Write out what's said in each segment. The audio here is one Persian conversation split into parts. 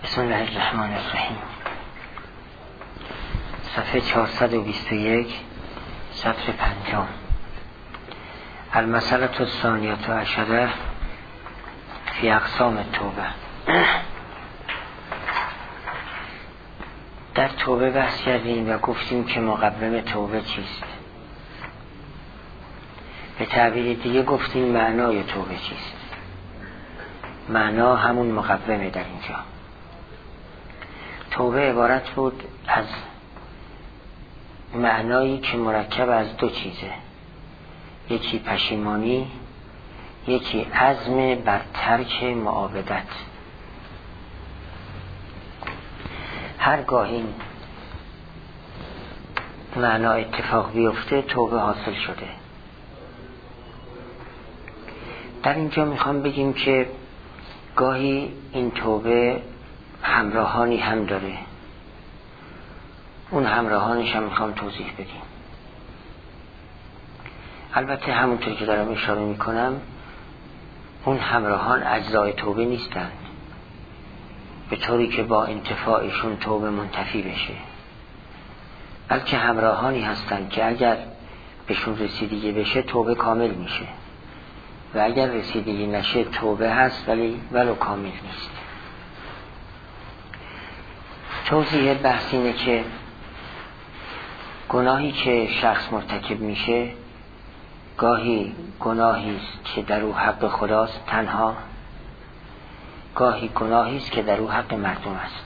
بسم الله الرحمن الرحیم. صفحه 421 سطر 5. المسألة الثانیة عشره فی اقسام توبه. در توبه بحث کردیم و گفتیم که مقوم توبه چیست. به تعبیر دیگه گفتیم معنای توبه چیست. معنا همون مقومه. در اینجا توبه عبارت بود از معنایی که مرکب از دو چیزه، یکی پشیمانی، یکی عزم بر ترک معاودت. هرگاه این معنا اتفاق بیفته توبه حاصل شده. در اینجا میخوام بگیم که گاهی این توبه همراهانی هم داره. اون همراهانش هم میخوام توضیح بدیم. البته همونطور که دارم اشاره میکنم اون همراهان اجزای توبه نیستند، به طوری که با انتفاعشون توبه منتفی بشه، بلکه همراهانی هستند که اگر بهشون رسیدگی بشه توبه کامل میشه و اگر رسیدگی نشه توبه هست ولی ولو کامل نیست. توضیح بحث اینه که گناهی که شخص مرتکب میشه گاهی گناهی است که در او حق خداست تنها، گاهی گناهی است که در او حق مردم است.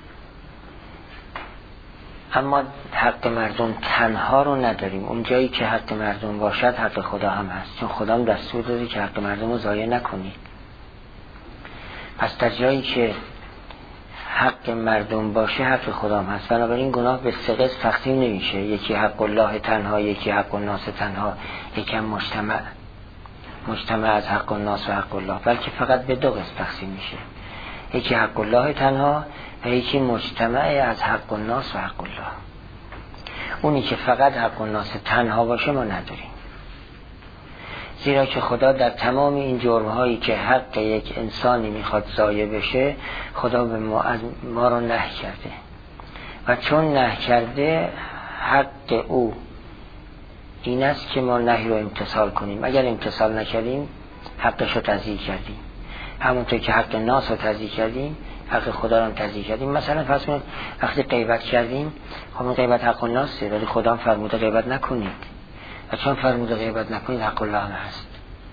اما حق مردم تنها رو نداریم. اون جایی که حق مردم باشد حق خدا هم هست، چون خدا هم دستور داده که حق مردم رو ضایع نکنید. پس در جایی که حق مردم باشه حق خدا هم هست. بنابراین گناه به سه قسم تقسیم نمیشه، یکی حق الله تنها، یکی حق الناس تنها، یکی هم مجتمع از حق الناس و حق الله، بلکه فقط به دو قسم تقسیم میشه، یکی حق الله تنها و یکی مجتمع از حق الناس و حق الله. اونی که فقط حق الناس تنها باشه ما نداریم، زیرا که خدا در تمام این جرم‌هایی که حق یک انسانی میخواد ضایع بشه خدا به ما رو نهی کرده و چون نهی کرده حق او این است که ما نهی رو امتثال کنیم. اگر امتثال نکردیم حقش رو تضییع کردیم، همونطور که حق ناس رو تضییع کردیم حق خدا رو تضییع کردیم. مثلا فرض کنید وقتی غیبت کردیم، خب این غیبت حق ناسه ولی خدا هم فرموده غیبت نکنید و چون فرموده غیبت نکنید حق الله هم هست.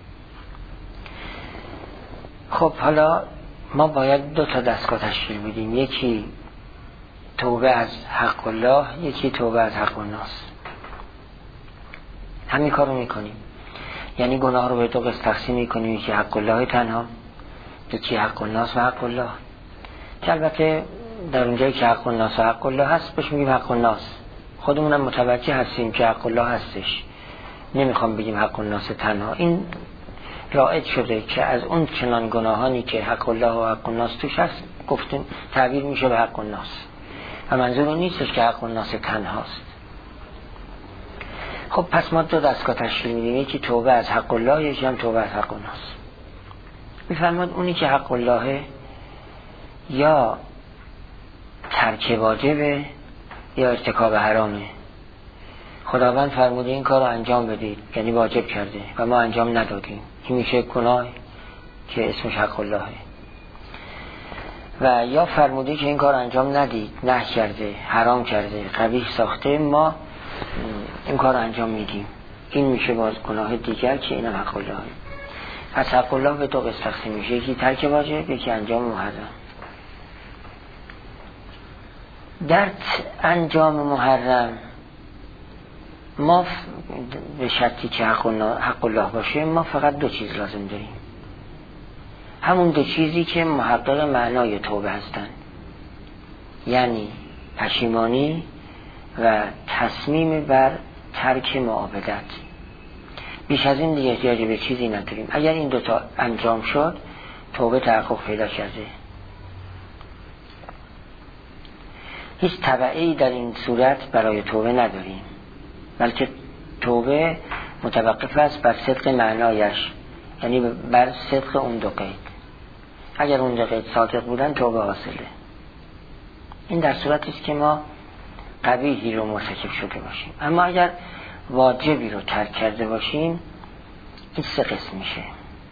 خب حالا ما باید دو تا دستگاه تشکیل بدیم، یکی توبه از حق الله، یکی توبه از حق الناس. همین کار رو میکنیم، یعنی گناه رو به دو قسم تقسیم میکنیم، یکی حق الله تنها، یکی حق الناس و حق الله. که البته در اونجایی که حق الناس و حق الله هست بهش میگیم حق الناس. خودمونم متوجه هستیم که حق الله هستش، نمیخوام بگیم حق الناس تنها. این رائج شده که از اون چنان گناهانی که حق الله و حق الناس توش هست گفتیم تعبیر میشه به حق الناس و منظور اون نیستش که حق الناس تنهاست. خب پس ما دو دستگاه تشکیل میدیم، یکی توبه از حق الله، یکی هم توبه از حق الناس. میفرماد اونی که حق الله یا ترک واجبه یا ارتکاب حرامه. خداوند فرموده این کار رو انجام بدید، یعنی واجب کرده و ما انجام ندادیم، این میشه گناه که اسمش حق اللهه. و یا فرموده که این کار انجام ندید، نهی کرده، حرام کرده، قبیح ساخته، ما این کار رو انجام میدیم، این میشه باز گناه دیگر که اینم حق اللهه. پس حق الله به دو قسم تقسیم میشه، یکی ترک واجب، یکی انجام محرم. در انجام محرم ما به شرطی که حق الله باشه ما فقط دو چیز لازم داریم، همون دو چیزی که محقق معنای توبه هستن، یعنی پشیمانی و تصمیم بر ترک معاودت. بیش از این دیگه احتیاج به چیزی نداریم. اگر این دوتا انجام شد توبه تحقق پیدا کرده. هیچ تبعی در این صورت برای توبه نداریم، بلکه توبه متوقف است بر صدق معنایش، یعنی بر صدق اون دو قید. اگر اون دو قید صادق بودن توبه حاصله. این در صورتی است که ما قبیحی رو مرتکب شده باشیم. اما اگر واجبی رو ترک کرده باشیم این سه قسم میشه.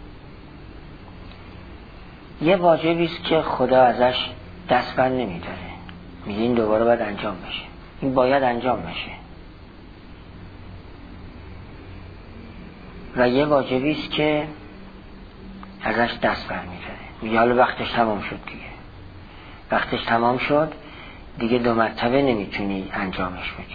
یه واجبی است که خدا ازش دست بر نمیداره، میگه این دوباره باید انجام بشه، این باید انجام بشه. و یه واجبی است که ازش دست بر میداره، میگه حالا وقتش تمام شد دیگه، وقتش تمام شد دیگه 2 مرتبه نمیتونی انجامش بدی.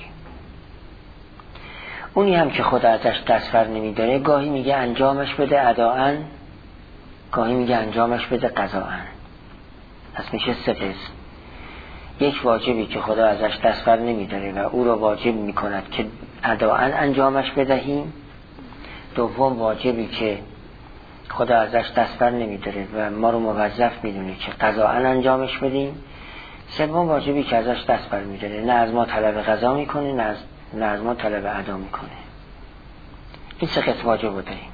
اونی هم که خدا ازش دست بر نمیداره گاهی میگه انجامش بده اداءً، گاهی میگه انجامش بده قضاءً. پس میشه 3 قسم. یک واجبی که خدا ازش دست بر نمیداره و او رو واجب میکند که اداءً انجامش بدهیم. دوم واجبی که خدا ازش دست بر نمیداره و ما رو موظف میدونه که قضاءً انجامش بدیم. سوم واجبی که ازش دست بر میداره، نه از ما طلب قضا میکنه نه از ما طلب ادا میکنه. این 3 قسم واجب رو داریم.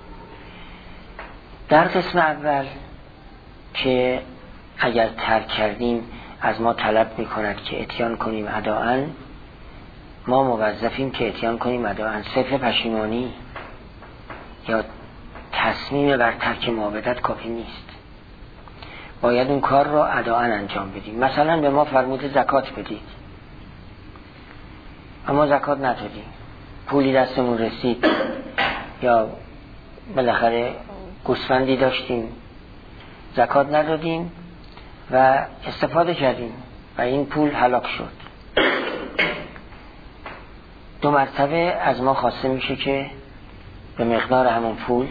در قسم اول که اگر ترک کردیم از ما طلب میکند که اتیان کنیم اداءً، ما موظفیم که اتیان کنیم اداءً. صرف پشیمانی یا تصمیم بر ترک معابدت کافی نیست، باید اون کار رو اداءً انجام بدیم. مثلا به ما فرمود زکات بدید، اما زکات ندادیم، پولی دستمون رسید یا بالاخره گوسفندی داشتیم زکات ندادیم و استفاده کردیم و این پول هلاک شد، 2 مرتبه از ما خواسته میشه که به مقدار همون پول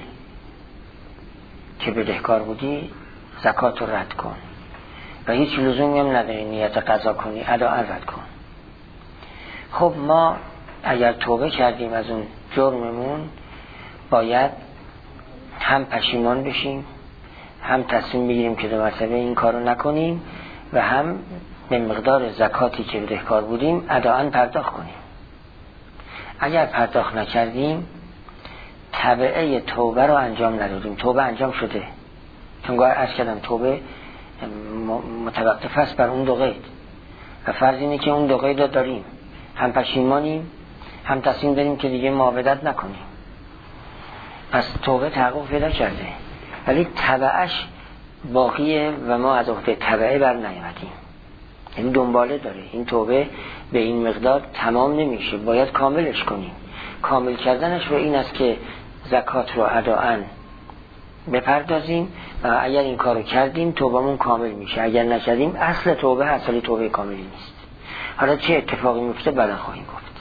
که بدهکار بودی زکات رو رد کن و هیچ لزومی هم نداری نیت قضا کنی، اداءً رد کن. خب ما اگر توبه کردیم از اون جرممون باید هم پشیمان بشیم، هم تصمیم بگیریم که 2 مرتبه این کارو نکنیم و هم به مقدار زکاتی که بدهکار بودیم اداءً پرداخت کنیم. اگر پرداخت نکردیم تبعه توبه رو انجام ندادیم. توبه انجام شده، چون گاهی عرض کردم توبه متوقف است بر اون 2 قید و فرض اینه که اون 2 قید رو داریم، هم پشیمانیم هم تصمیم داریم که دیگه معاودت نکنیم. پس توبه تحقق پیدا کرده ولی تبعش باقیه و ما از عهده تبعه بر نیامدیم. این دنباله داره، این توبه به این مقدار تمام نمیشه، باید کاملش کنیم. کامل کردنش به این است که زکات رو اداءً بپردازیم و اگر این کارو کردیم توبهمون کامل میشه، اگر نکردیم اصل توبه اصل توبه کاملی نیست. حالا چه اتفاقی میفته بعدا خواهیم گفت.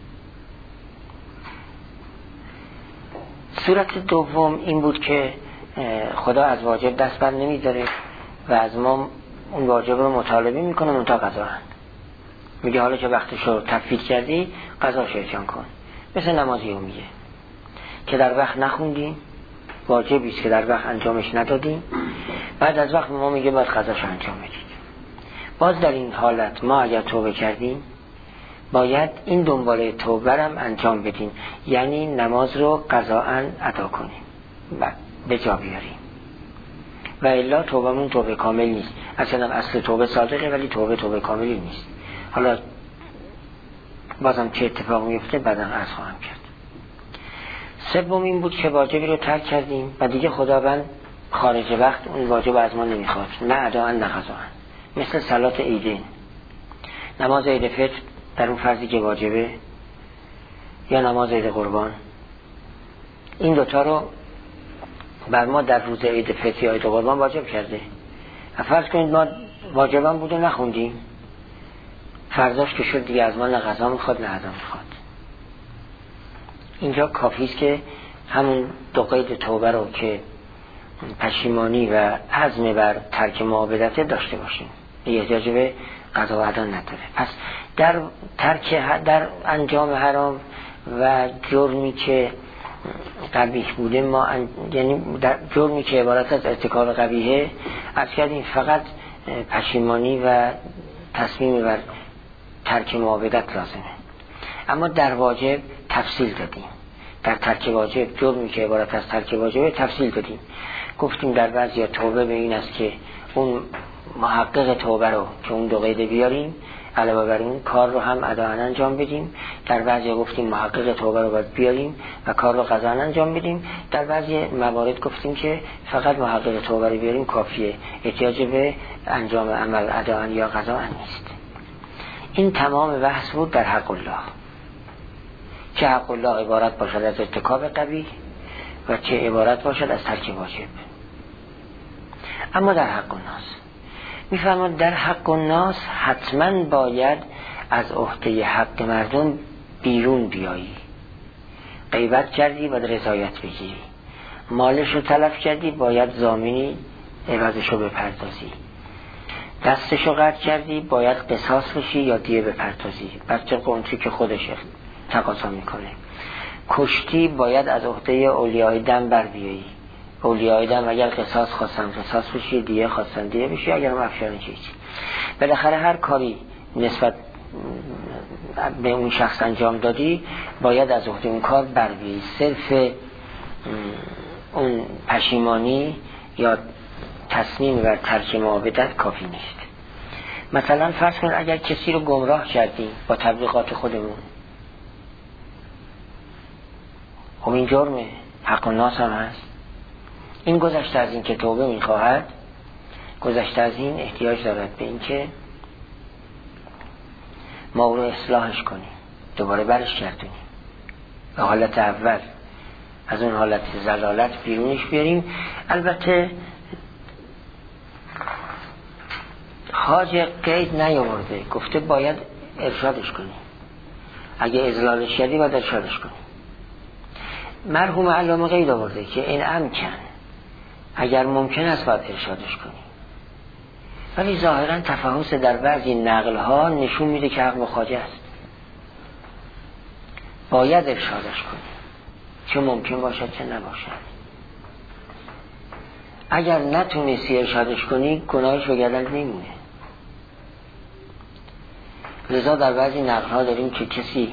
صورت دوم این بود که خدا از واجب دست بر نمیداره و از ما اون واجب رو مطالبه میکنه منتها قضا. میگه حالا که وقتش رو تفویت کردی قضاش اتیان کن. مثل نماز یومیه که در وقت نخوندیم، واجبی است که در وقت انجامش ندادیم، بعد از وقت ما میگه باید قضاش انجام بدید. باز در این حالت ما اگر توبه کردیم باید این دنباله توبه هم انجام بدیم، یعنی نماز رو قضاءً ادا کنیم و به جا بیاریم و الا توبهمون توبه کامل نیست. اصلا اصل توبه صادقه ولی توبه کاملی نیست. حالا بازم چه اتفاق میفته بعدا عرض خواهم کرد. سوم این بود که واجبی رو ترک کردیم و دیگه خداوند خارج وقت اون واجب از ما نمیخواد، نه اداءً نه قضاءً. مثل صلات عیدین، نماز عید فطر در اون فرضی که واجبه یا نماز عید قربان، این 2 تا رو بر ما در روز عید فطر یا عید قربان واجب کرده. فرض کنید ما واجبان بود و نخوندیم، فرضاش که شد دیگه از ما نه قضا میخواد نه ادا میخواد. اینجا کافی است که همون 2 قید توبه رو که پشیمانی و عزم بر ترک معابدت داشته باشیم، احتیاج به قضا و ادا نداره. پس در انجام حرام و جرمی که قبیح بوده ما یعنی در جرمی که عبارت از ارتکاب قبیحه عرض کردیم فقط پشیمانی و تصمیم بر ترک معابدت لازمه. اما در واجب تفصیل دادیم، در ترک واجب جرمی که عبارت از ترک واجب تفصیل دادیم. گفتیم در بعضی توبه به این است که اون محقق توبه رو که اون دو قیده بیاریم، علاوه بر این کار رو هم اداءً انجام بدیم. در بعضی گفتیم محقق توبه رو باید بیاریم و کار رو قضاً انجام بدیم. در بعضی موارد گفتیم که فقط محقق توبه رو بیاریم کافیه، احتیاج به انجام عمل اداءً یا قضاً نیست. این تمام بحث بود در حق الله، چه حق الله عبارت باشد از ارتکاب قبیح و چه عبارت باشد از ترک واجب. اما در حق الناس میفرماد در حق الناس حتما باید از عهده حق مردم بیرون بیایی. غیبت کردی باید رضایت بگیری، مالش رو تلف کردی باید ضامنی عوضش رو بپردازی، دستش رو قطع کردی باید قصاص بشی یا دیه بپردازی بر طبق اون چیزی که خودش تقاضا میکنه. کشتی باید از عهده اولیای دم بر بیایی. اولیای دم اگر قصاص خواستن قصاص بشی، دیه خواستن دیه بشی، اگر هم افشارن چیزی. بالاخره هر کاری نسبت به اون شخص انجام دادی باید از عهده اون کار بر بیایی. صرف اون پشیمانی یا تصمیم بر ترک معابدت کافی نیست. مثلا فرض کن اگر کسی رو گمراه کردی با تبلیغات خودمون، خب این جرمه، حق الناس هم هست. این گذشته از این که توبه میخواهد، گذشته از این احتیاج دارد به این که ما او رو اصلاحش کنیم، دوباره برش گردونیم به حالت اول، از اون حالت زلالت بیرونش بیاریم. البته خواجه قید نیاورده، گفته باید ارشادش کنیم، اگه اضلالش کردی باید ارشادش کنیم. مرحوم علامه قید آورده که این امکن، اگر ممکن است باید ارشادش کنیم. ولی ظاهرا تفحص در بعضی نقل ها نشون میده که حق با خواجه است، باید ارشادش کنیم، چه ممکن باشد چه نباشد. اگر نتونستی ارشادش کنی گناهش به گردنت نمیمونه. لذا در بعضی نقل ها داریم که کسی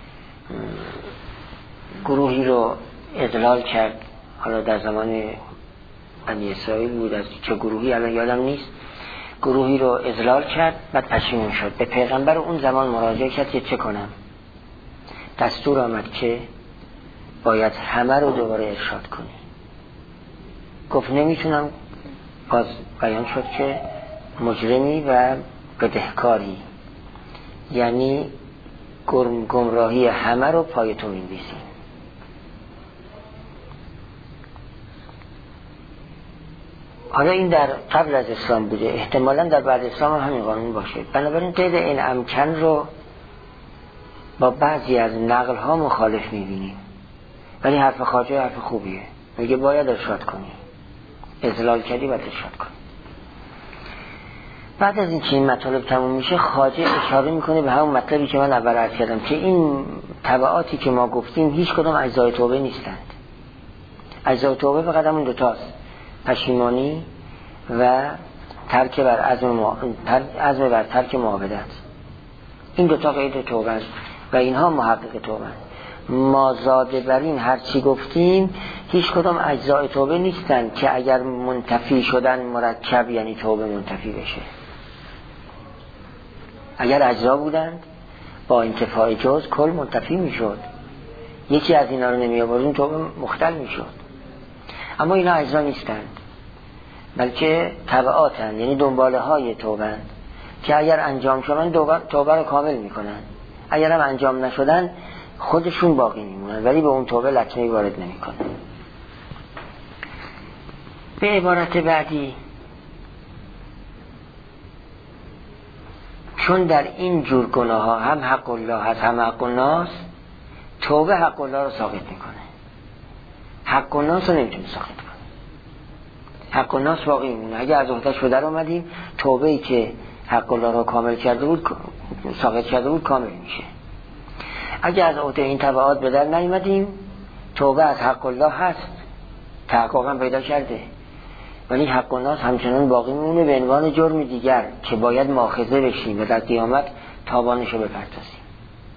گروهی رو اضلال کرد، حالا در زمان بنی اسرائیل بود، از چه گروهی الان یادم نیست، گروهی رو اضلال کرد، بعد پشیمون شد، به پیغمبر اون زمان مراجعه کرد که چه کنم. دستور آمد که باید همه رو دوباره ارشاد کنی. گفت نمیتونم. باز بیان شد که مجرمی و بدهکاری، یعنی گمراهی همه رو پای تو می‌نویسی. حالا این در قبل از اسلام بوده، احتمالاً در بعد اسلام همین قانون باشه. بنابراین قید این امکن رو با بعضی از نقل ها مخالف می‌بینیم، ولی حرف خواجه حرف خوبیه، میگه باید ارشاد کنی، اضلال کردی باید ارشاد کنی. بعد از این که این مطالب تموم میشه، خواجه اشاره میکنه به همون مطلبی که من اول عرض کردم که این تبعاتی که ما گفتیم هیچ کدام اجزای توبه نیستند. اجزای توبه فقط همون دوتاست، پشیمانی و ترک بر عزم بر ترک معابدت. این دوتا قید توبه است و اینها محقق توبه است. ما زاده بر این هر چی گفتیم هیچ کدام اجزای توبه نیستند که اگر منتفی شدن مرکب یعنی توبه منتفی بشه. اگر اجزا بودند با انتفاع جز کل منتفی میشد، یکی از اینا رو نمی آوردیم توبه مختل میشد. اما اینا اجزا نیستند، بلکه تبعاتند، یعنی دنباله های توبه که اگر انجام شدن توبه رو کامل میکنن، اگر هم انجام نشدن خودشون باقی میمونن ولی به اون توبه لطمه‌ای وارد نمیکنن. به عبارت بعدی، چون در این جور گناه ها هم حق الله هست هم حق الناس، توبه حق الله رو ساقط میکنه، حق الناس رو نمیتونه ساقط کنه. حق الناس باقی میمونه. اگه از عهده‌اش به در اومدیم، توبه‌ای که حق الله رو کامل کرده بود، ساقط کرده بود، کامل میشه. اگه از عهده این تبعات به در نیومدیم، توبه از حق الله هست، تحقق هم پیدا کرده، ولی حق الناس همچنان باقی میمونه به عنوان جرم دیگر که باید مؤاخذه بشیم و در قیامت تاوانشو بپردازیم،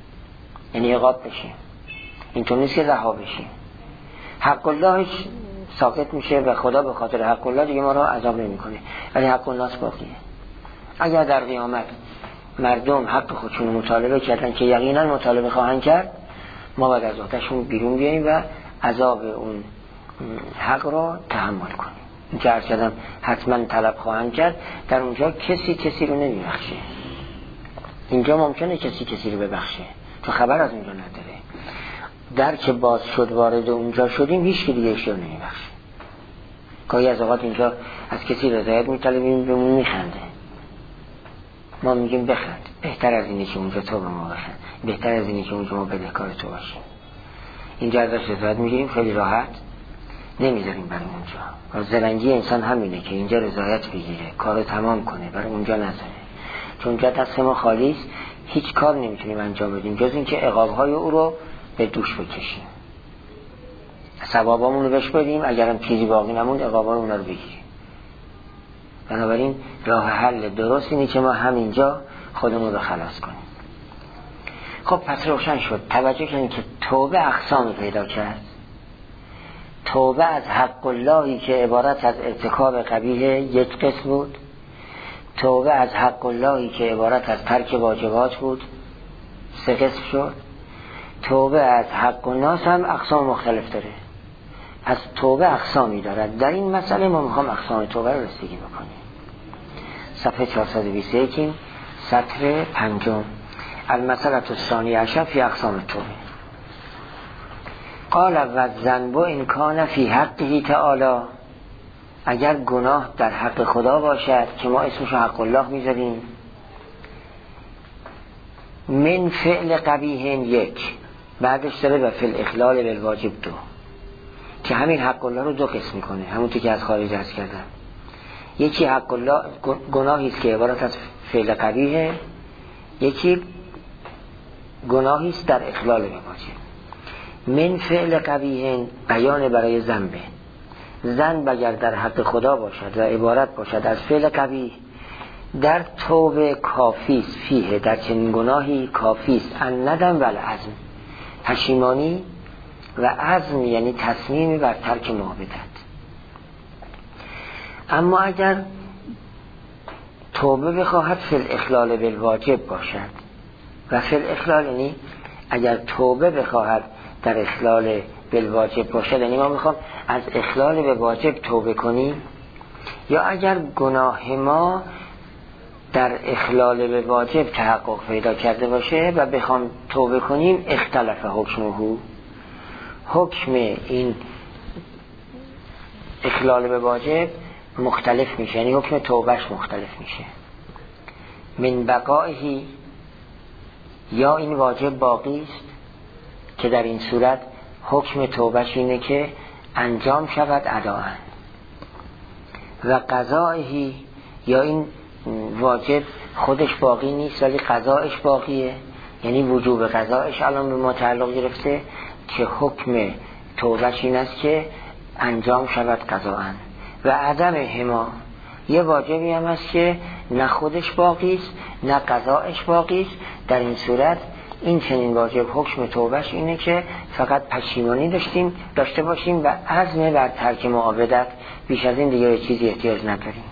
یعنی عقاب بشیم. اینطور نیست که رها بشیم. حق الله ساکت میشه و خدا به خاطر حق الله دیگه ما رو عذاب نمیکنه، ولی حق الناس باقیه. اگر در قیامت مردم حق خودشون مطالبه کردن که یقینا مطالبه خواهند کرد، ما باید از آتشون بیرون بیاییم و عذاب اون حق رو تحمل کنیم. این که عرض کردم حتما طلب خواهند کرد، در اونجا کسی رو نمیبخشه. اینجا ممکنه کسی رو ببخشه، تو خبر از اونجا نداره. در که باز شد وارد اونجا شدیم، هیچ که دیگه ایش رو نمیبخشه. گاهی از اوقات اینجا از کسی رضایت میطلبیم، به اون میخنده، ما میگیم بخند، بهتر از اینه که اونجا تو به ما بخند، بهتر از اینه که اونجا ما بدهکار تو باشیم. اینجا ازش رضایت میگیریم، خیلی راحت نمیذاریم برای اونجا. زرنگی انسان همینه که اینجا رضایت بگیره، کارو تمام کنه، برای اونجا نذاره. چون اونجا دست ما خالی است، هیچ کار نمیتونیم انجام بدیم جز اینکه عقاب‌های او رو به دوش بکشیم، ثوابامون رو بهش بدیم، اگرم چیزی باقی نموند عقاب‌ها اونا رو بگیریم. بنابراین راه حل درست اینه که ما همینجا خودمون رو خلاص کنیم. خب پس روشن شد. توجه کنید که توبه اقسامی پیدا کرد. توبه از حق اللهی که عبارت از ارتکاب قبیح یک قسم بود، توبه از حق اللهی که عبارت از ترک واجبات بود 3 قسم شد، توبه از حق الناس هم اقسام مختلف داره. از توبه اقسامی دارد. در این مسئله ما میخوام اقسام توبه رو رسیدگی بکنیم. صفحه 421 سطر 5 المسئله الثانیه عشر فی اقسام توبه. قال والذنب ان کان فی حقه تعالی، اگر گناه در حق خدا باشد که ما اسمشو حق الله میذاریم، من فعل قبیح 1، بعدش داره و فی الاخلال بالواجب 2، که همین حق الله رو 2 قسم میکنه، همونطور که از خارج عرض کردم. یکی حق الله گناهی است که عبارت از فعل قبیح، یکی گناهی است در اخلال بالواجب. من فعل قبیح بیان برای ذنب. ذنب اگر در حق خدا باشد و عبارت باشد از فعل قبیح، در توبه کافیست فیه، در چنین گناهی کافیست ان ندم و العزم، پشیمانی و عزم یعنی تصمیم بر ترک معبدت. اما اگر توبه بخواهد فی الاخلال بالواجب باشد، و فی الاخلال یعنی اگر توبه بخواهد در اخلال بالواجب باشد، یعنی ما میخوام از اخلال به واجب توبه کنیم، یا اگر گناه ما در اخلال به واجب تحقق پیدا کرده باشه و بخوام توبه کنیم، اختلف حکمه، حکم این اخلال به واجب مختلف میشه، یعنی حکم توبهش مختلف میشه. من بقائهی، یا این واجب باقی است که در این صورت حکم توبهش اینه که انجام شود اداءً، و قضائهی، یا این واجب خودش باقی نیست ولی قضایش باقیه، یعنی وجوب قضایش الان به ما تعلق گرفته که حکم توبهش این است که انجام شود قضاءً. و عدم هما، یه واجبی هم هست که نه خودش باقی است نه قضایش باقی است. در این صورت این چنین واجب حکم توبهش اینه که فقط پشیمانی داشته باشیم و عزم بر ترک معابدت، بیش از این دیگه چیزی احتیاج نداریم.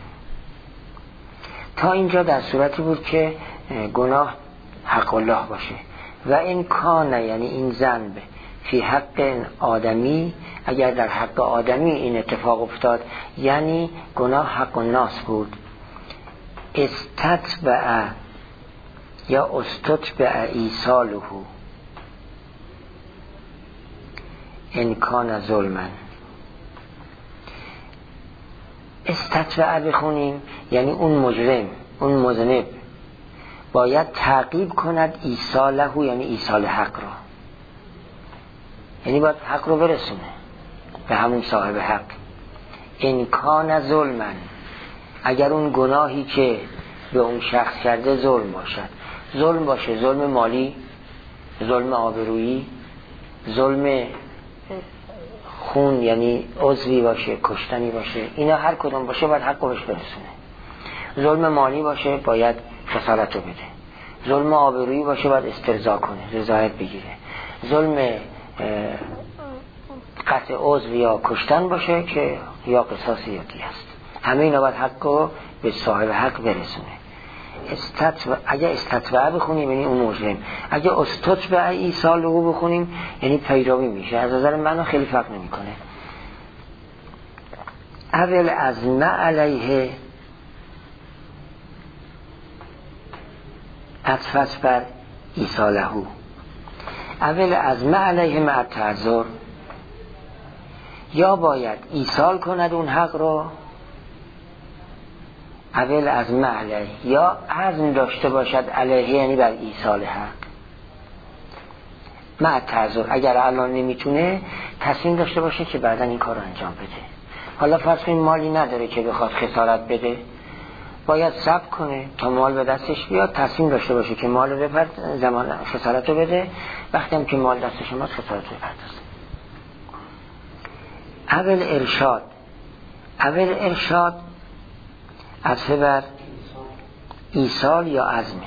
تا اینجا در صورتی بود که گناه حق الله باشه. و این کان، یعنی این ذنب فی حق آدمی، اگر در حق آدمی این اتفاق افتاد، یعنی گناه حق الناس بود، استتبع یا استتبع ایصاله ان کان ظلما. استتبع بخونیم یعنی اون مجرم، اون مذنب باید تعقیب کند ایصاله، یعنی ایصال حق را، یعنی باید حق رو برسونه به همون صاحب حق. ان کان ظلما، اگر اون گناهی که به اون شخص کرده ظلم باشد، ظلم باشه، ظلم مالی، ظلم آبرویی، ظلم خون یعنی عضوی باشه، کشتنی باشه، اینا هر کدوم باشه باید حق رو بهش برسونه. ظلم مالی باشه باید خسارت رو بده، ظلم آبرویی باشه باید استرضا کنه، رضایت بگیره، ظلم قطع عضو یا کشتن باشه که یا قصاص یا دیه است. همه اینا باید حق رو به صاحب حق برسونه. اگه استتبع بخونیم یعنی اون مجرم، اگه استتبع ایصال رو بخونیم یعنی پیروی میشه. از نظر من خیلی فرق نمیکنه. اول عزم علیه عطف بر ایصاله، اول عزم علیه مع تعذر، یا باید ایصال کند اون حق رو، اول عزم علیه، یا عزم داشته باشد علیه یعنی بر ایصال حق مع تعذر. اگر الان نمیتونه تصمیم داشته باشه که بعدا این کار رو انجام بده. حالا فرض کنیم مالی نداره که بخواد خسارت بده، باید صبر کنه تا مال به دستش بیاد، تصمیم داشته باشه که مال رو بپرد، زمان خسارت رو بده، وقتی هم که مال دستش اومد خسارت رو بپردازه. اول ارشاد، اول ارشاد عطف بر ایصال یا عزمه.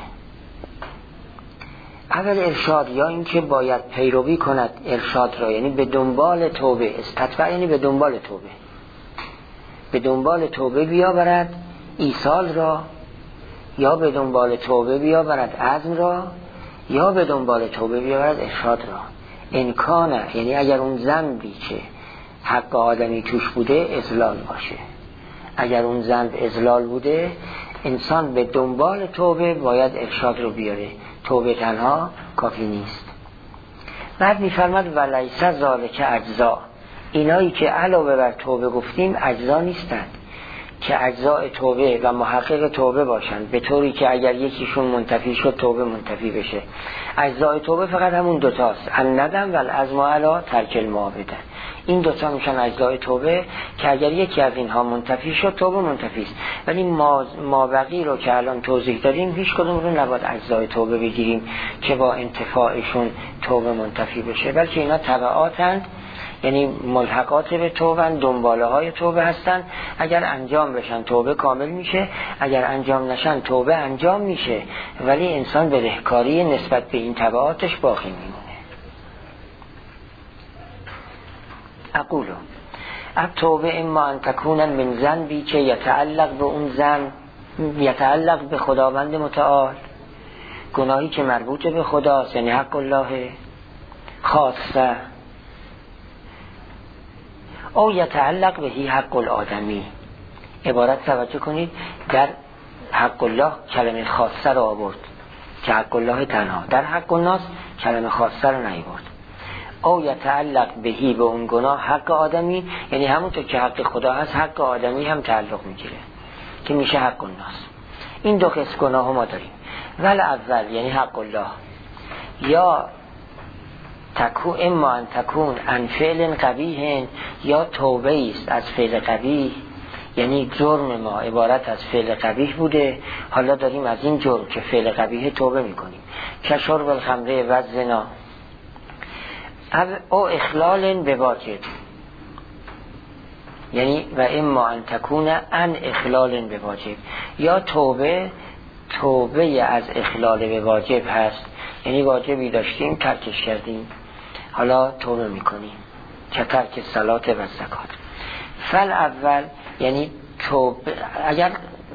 اول ارشاد یا اینکه باید پیروی کند ارشاد را، یعنی به دنبال توبه، استتبع یعنی به دنبال توبه، به دنبال توبه بیاورد ایصال را، یا به دنبال توبه بیاورد عزم را، یا به دنبال توبه بیاورد ارشاد را. امکانه یعنی اگر اون ذنبی که حق آدمی توش بوده اذلال باشه، اگر اون ذنب اذلال بوده انسان به دنبال توبه باید ارشاد رو بیاره، توبه تنها کافی نیست. بعد میفرماد ولیس ذالک اجزا، اینایی که علاوه بر توبه گفتیم اجزا نیستند که اجزاء توبه و محقق توبه باشند، به طوری که اگر یکیشون منتفی شد توبه منتفی بشه. اجزاء توبه فقط همون دوتاست، الندم و العزم علی ترک المعابده. این دوتا میشن اجزاء توبه که اگر یکی از اینها منتفی شد توبه منتفی است. ولی مابقی رو که الان توضیح دادیم هیچ کدوم رو نباید اجزاء توبه بگیریم که با انتفاعشون توبه منتفی بشه، بلکه اینا تبعاتند، یعنی ملحقات به توبه، دنباله های توبه هستن. اگر انجام بشن توبه کامل میشه، اگر انجام نشن توبه انجام میشه، ولی انسان به بدهکاری نسبت به این تبعاتش باقی میمونه. اقولو التوبه اما ان تکون من ذنبی که یتعلق به اون ذنب، یتعلق به خداوند متعال، گناهی که مربوط به خداست، یعنی حق الله خاصه، او یتعلق بهی حق الآدمی. عبارت توجه کنید، در حق الله کلمه خاصه رو آورد که حق الله تنها، در حق الناس کلمه خاصه رو نیاورد. او یتعلق بهی، به اون گناه حق آدمی، یعنی همونطور که حق خدا هست حق آدمی هم تعلق میگیره که میشه حق الناس. این دو قسم گناه ما داریم. ول اول یعنی حق الله، یا تکو اما ان تکون ان فعل قبیح، یا توبه است از فعل قبیح، یعنی جرم ما عبارت از فعل قبیح بوده، حالا داریم از این جرم که فعل قبیح توبه میکنیم، که شرب الخمر و زنا او اخلال به واجب، یعنی و اما ان تکون ان اخلال به واجب، یا توبه از اخلال به واجب هست، یعنی واجبی داشتیم ترکش کردیم حالا توبه میکنیم که ترک صلات و زکات. فل اول یعنی توبه اگر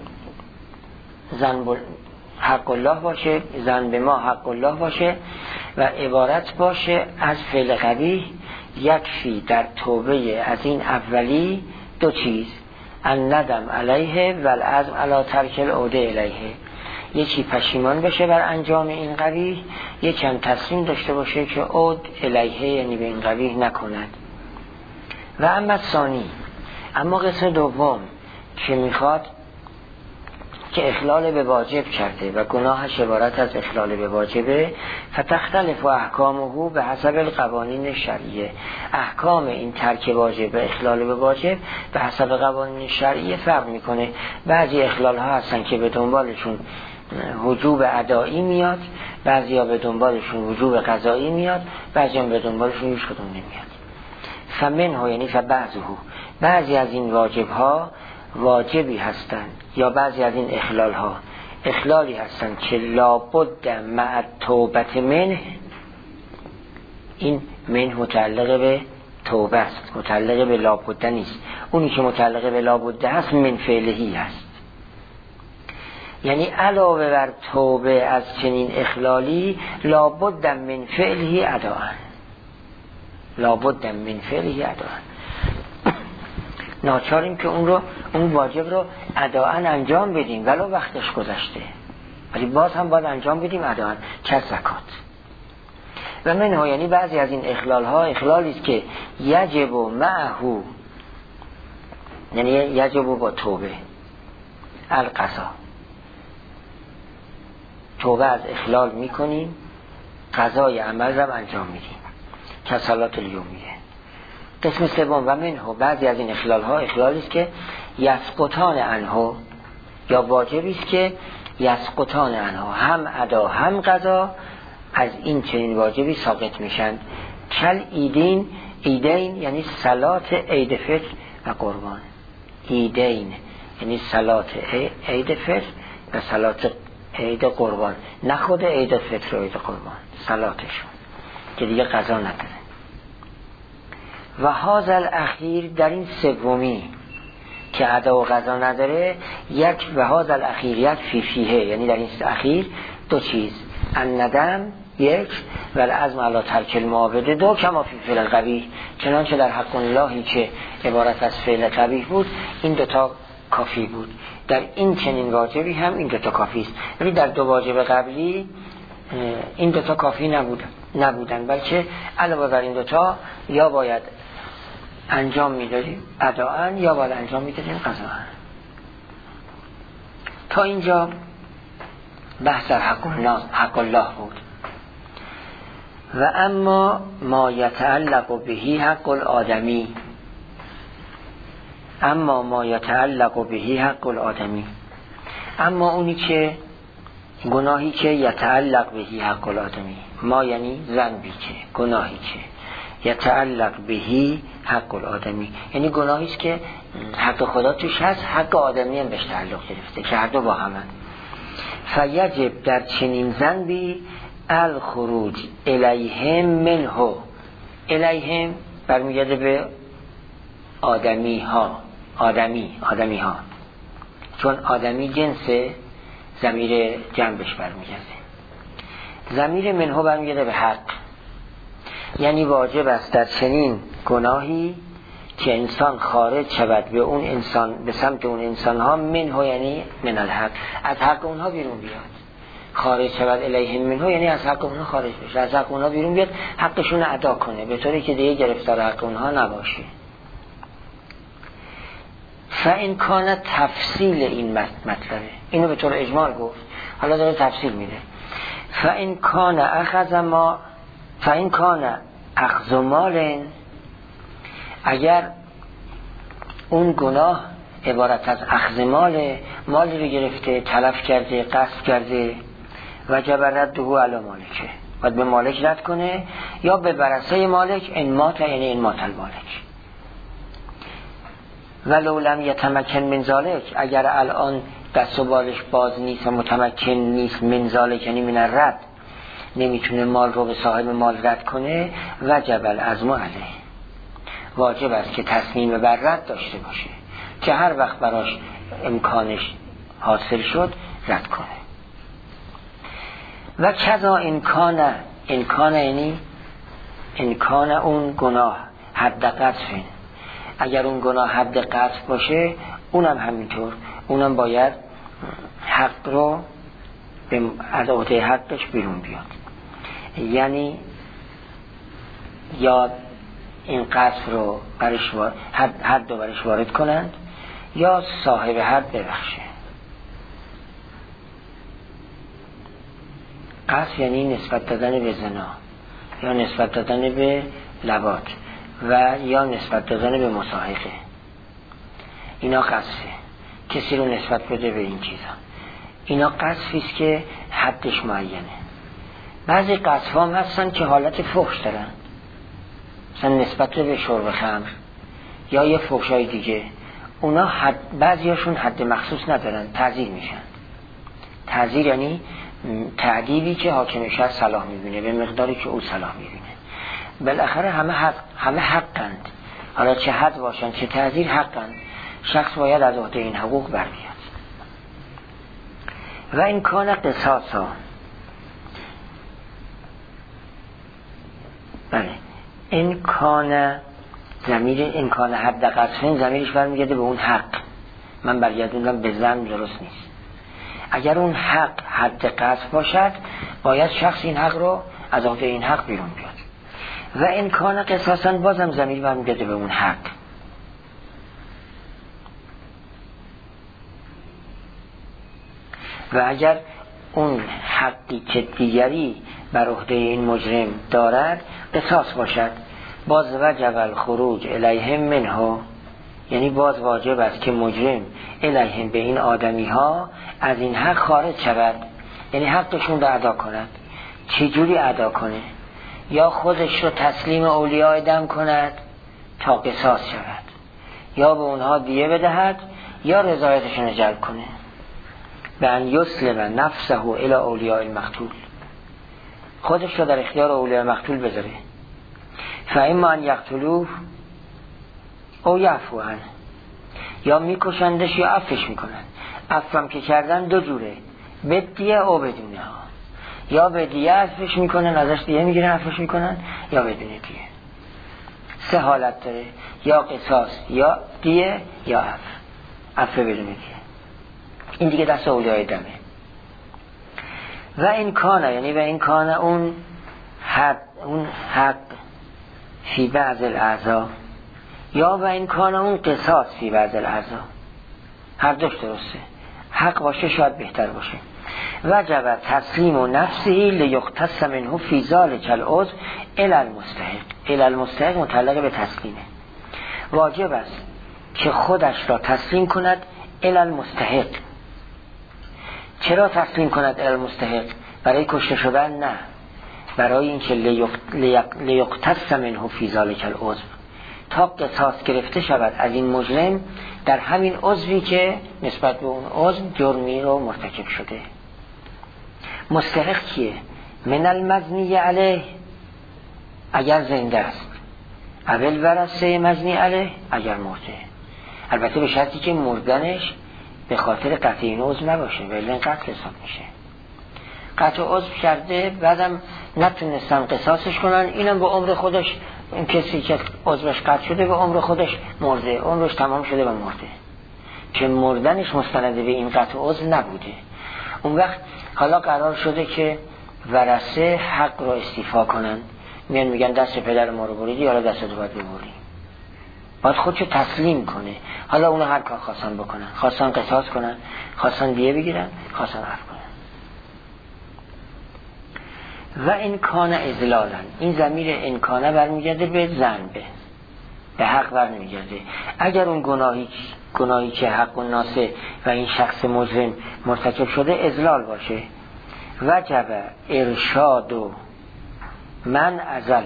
ذنب حق الله باشه، ذنب ما حق الله باشه و عبارت باشه از فعل قبیح، یکفی در توبه از این اولی دو چیز، الندم علیه و العزم علی ترک العوده الیه، یکی پشیمان بشه بر انجام این قبیح، یکی هم تصمیم داشته باشه که عود الیه یعنی به این قبیح نکند. و اما ثانی، اما قسم دوم که میخواد که اخلال به واجب کرده و گناهش عبارت از اخلال به واجبه، فتختلف و احکامه به حسب القوانین شرعیه، احکام این ترک واجب و اخلال به واجب به حسب قوانین شرعیه فرق میکنه. بعضی اخلال ها هستن که به دنبالشون وجوب ادایی میاد، بعضی ها به دنبالشون وجوب قضایی میاد، بعضی ها به دنبالشون هیچ کدوم نمیاد. فمنه یعنی فبعضه، بعضی از این واجب ها واجبی هستند، یا بعضی از این اخلال ها اخلالی هستند که لابد مع توبت منه، این منه متعلق به توبه است، متعلق به لابده نیست. اونی که متعلق به لابده هست من فعلهی هست، یعنی علاوه بر توبه از چنین اخلالی لابد من فعلهی اداءً، لابد من فعلهی اداءً، ناچاریم که اون واجب رو اداءً انجام بدیم ولو وقتش گذشته، ولی باز هم باید انجام بدیم اداءً، چه زکات. و منها یعنی بعضی از این اخلال ها اخلالی است که یجب معه، یعنی یجب با توبه القضا، توبه از اخلال میکنیم، قضای عمل رو انجام میدیم که صلات الیومیه. قسم سوم و منه بعضی از این اخلال ها اخلالی است که یسقطان عنه، یا واجبی است که یسقطان عنه، هم ادا هم قضا از این چنین واجبی ساقط میشن. کل ایدین یعنی صلات عید فطر و قربان، ایدین یعنی صلات عید فطر و صلات عید قربان، نه خود عید فطر و عید قربان، صلاتشون که دیگه قضا نداره. و هازل اخیر در این سومی که ادا و قضا نداره، یک و هازل اخیر یک فیفیه، یعنی در این اخیر دو چیز، الندم یک و العزم علی ترک المعابده دو، کما فی فعل قبیح، چنانچه در حق اللهی که عبارت از فعل قبیح بود این دوتا کافی بود، در این چنین واجبی هم این دوتا کافی است. ولی در دو واجب قبلی این دوتا کافی نبودن، بلکه علاوه بر این دوتا یا باید انجام میدادیم اداءً یا باید انجام میدادیم قضاءً. تا اینجا بحث حق الله بود. و اما ما یتعلق بهی حق الآدمی، اما ما یتعلق بهی حق الآدمی، اما اونی که گناهی که یتعلق بهی حق الآدمی، ما یعنی ذنبی که گناهی که یتعلق بهی حق الآدمی، یعنی گناهی است که حق خدا توش هست، حق آدمی هم بهش تعلق گرفته که هر دو با همن. فیجب در چنین ذنبی الخروج الیهم منه، الیهم برمیگرده به آدمی ها، آدمی ها، چون آدمی جنس ضمیر جنبش برمیگرده، ضمیر منه برمیگرده به حق، یعنی واجب است در چنین گناهی که انسان خارج شود به اون انسان، به سمت اون انسان ها، منه یعنی من الحق، از حق اونها بیرون بیاد، خارج شود الیهم منه یعنی از حق اونها خارج بشه، از حق اونها بیرون بیاد، حقشون ادا کنه به طوری که دیگه گرفتار حق اونها نباشه. فإن کان تفصیل این مطلبه، اینو به طور اجمال گفت، حالا داره تفصیل میده. فإن کان اخذ مال، اگر اون گناه عبارت از اخذ مال رو گرفته، تلف کرده، غصب کرده، وجب رده علی مالکه، باید به مالک رد کنه، یا به ورثه مالک، ان مات یعنی ان مات المالک. ولو لم یتمکن من ذلک، اگر الان دست و بالش باز نیست و متمکن نیست، من ذلک یعنی من الرد، نمیتونه مال رو به صاحب مال رد کنه، وجب العزم علیه، واجب است که تصمیم بر رد داشته باشه که هر وقت براش امکانش حاصل شد رد کنه. و کذا امکان یعنی امکان اون گناه حد قذف، اگر اون گناه حد قذف باشه اونم همینطور، اونم باید حق رو از عهده حقش بیرون بیاد، یعنی یا این قذف رو حد رو برش وارد کنند یا صاحب حد ببخشه. قذف یعنی نسبت دادن به زنا، یا نسبت دادن به لواط، و یا نسبت دادن به مصاحقه، اینا قذفه، کسی رو نسبت بده به این چیزا، اینا قذفی است که حدش معینه. بعضی قذف هم هستن که حالت فحش دارن، مثلا نسبت به شرب خمر یا یه فحشای دیگه، اونا بعضیاشون حد مخصوص ندارن، تعزیر میشن. تعزیر یعنی تعدیبی که حاکم شهر صلاح میبینه به مقداری که او صلاح میبینه. بالاخره همه حقند، حالا چه حد باشن چه تعزیر حقند، شخص باید از عهده این حقوق بر بیاد. و این کان قصاصا، بله این کان، ضمیر این کان حد قصفین ضمیرش برمیگرده به اون حق، من برگردوندم به زن درست نیست. اگر اون حق حد قصف باشد باید شخص این حق رو از عهده این حق بیرون بیاد. و این کان قصاصا بازم ضمیر برمیگرده به اون حق. و اگر اون حقی که دیگری بر عهده این مجرم دارد قصاص باشد، باز وجب الخروج الیهم منه، یعنی باز واجب است که مجرم الیهم به این آدمی ها از این حق خارج شود، یعنی حقشون رو ادا کند. چجوری ادا کنه؟ یا خودش رو تسلیم اولیاء دم کند تا قصاص شود، یا به اونها دیه بدهد، یا رضایتشون رو جلب کنه. به ان یسلم نفسه الی اولیاء المقتول، خودش رو در اختیار اولیاء مقتول بذاره. فاما ان یقتلوه او یعفو عنه، یا میکشندش یا عفوش میکنن. عفوم که کردن دو جوره، به دیه او بدونه ها، یا به دیه عفوش میکنن، ازش دیه میگیرن عفوش میکنن، یا بدون دیه. سه حالت داره، یا قصاص یا دیه یا عفو بدون دیه. این دیگه دست اولیاء دمه. و این کانه، یعنی و این کانه اون حق فی بعض الاعضاء، یا و این کانه اون قصاص فی بعض الاعضاء، هر دوش درسته. حق باشه شاید بهتر باشه. وجب تسلیم و نفسی لیقتص منه فی ذلک العضو الی المستحق. الی المستحق متعلق به تسلیمه. واجب است که خودش را تسلیم کند الی المستحق. چرا تسلیم کند الی المستحق؟ برای کشته شدن؟ نه، برای اینکه لیقتص منه فی ذلک العضو، تا قصاص گرفته شود از این مجرم در همین عضوی که نسبت به اون عضو جرمی رو مرتکب شده. مستحق کیه؟ من المزنی علیه اگر زنده است، اول ورثه مزنی علیه اگر مرده. البته به شرطی که مردنش به خاطر قطع این عضو نباشه، ولی قتل حساب میشه. قطع عضو کرده بعدم نتونستن قصاصش کنن، اینم به عمر خودش، این کسی که عضوش قطع شده به عمر خودش مرده، عمرش تمام شده و مرده، که مردنش مستند به این قطع عضو نبوده. اون وقت حالا قرار شده که ورثه حق رو استیفا کنن، میان میگن دست پدر ما رو بریدی، حالا دست تو باید ببری. باید خودشو تسلیم کنه. حالا اونو هر کار خواستن بکنن، خواستن قصاص کنن، خواستن دیه بگیرن، خواستن عفو کنن. و انکان اذلالن، این ضمیر انکانه برمیگرده به ذنبه، به حق برنمیگرده. اگر اون گناهی که حق الناس و این شخص مجرم مرتکب شده اذلال باشه، وجب ارشاد و من ازله.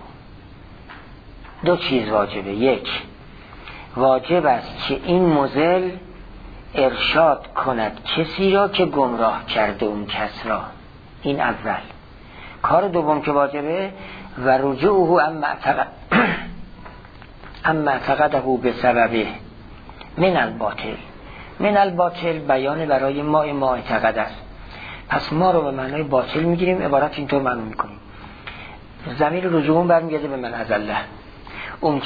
دو چیز واجبه. یک، واجب است که این مضل ارشاد کند کسی را که گمراه کرده اون کس را، این اول. کار دوم که واجبه و رجوعه اما اعتقده به سببه من الباطل. من الباطل بیان برای ما اعتقاد است، پس ما رو به معنای باطل میگیریم، عبارت اینطور معنی میکنیم. ضمیر رجوع برمیگرده به من از الله. اون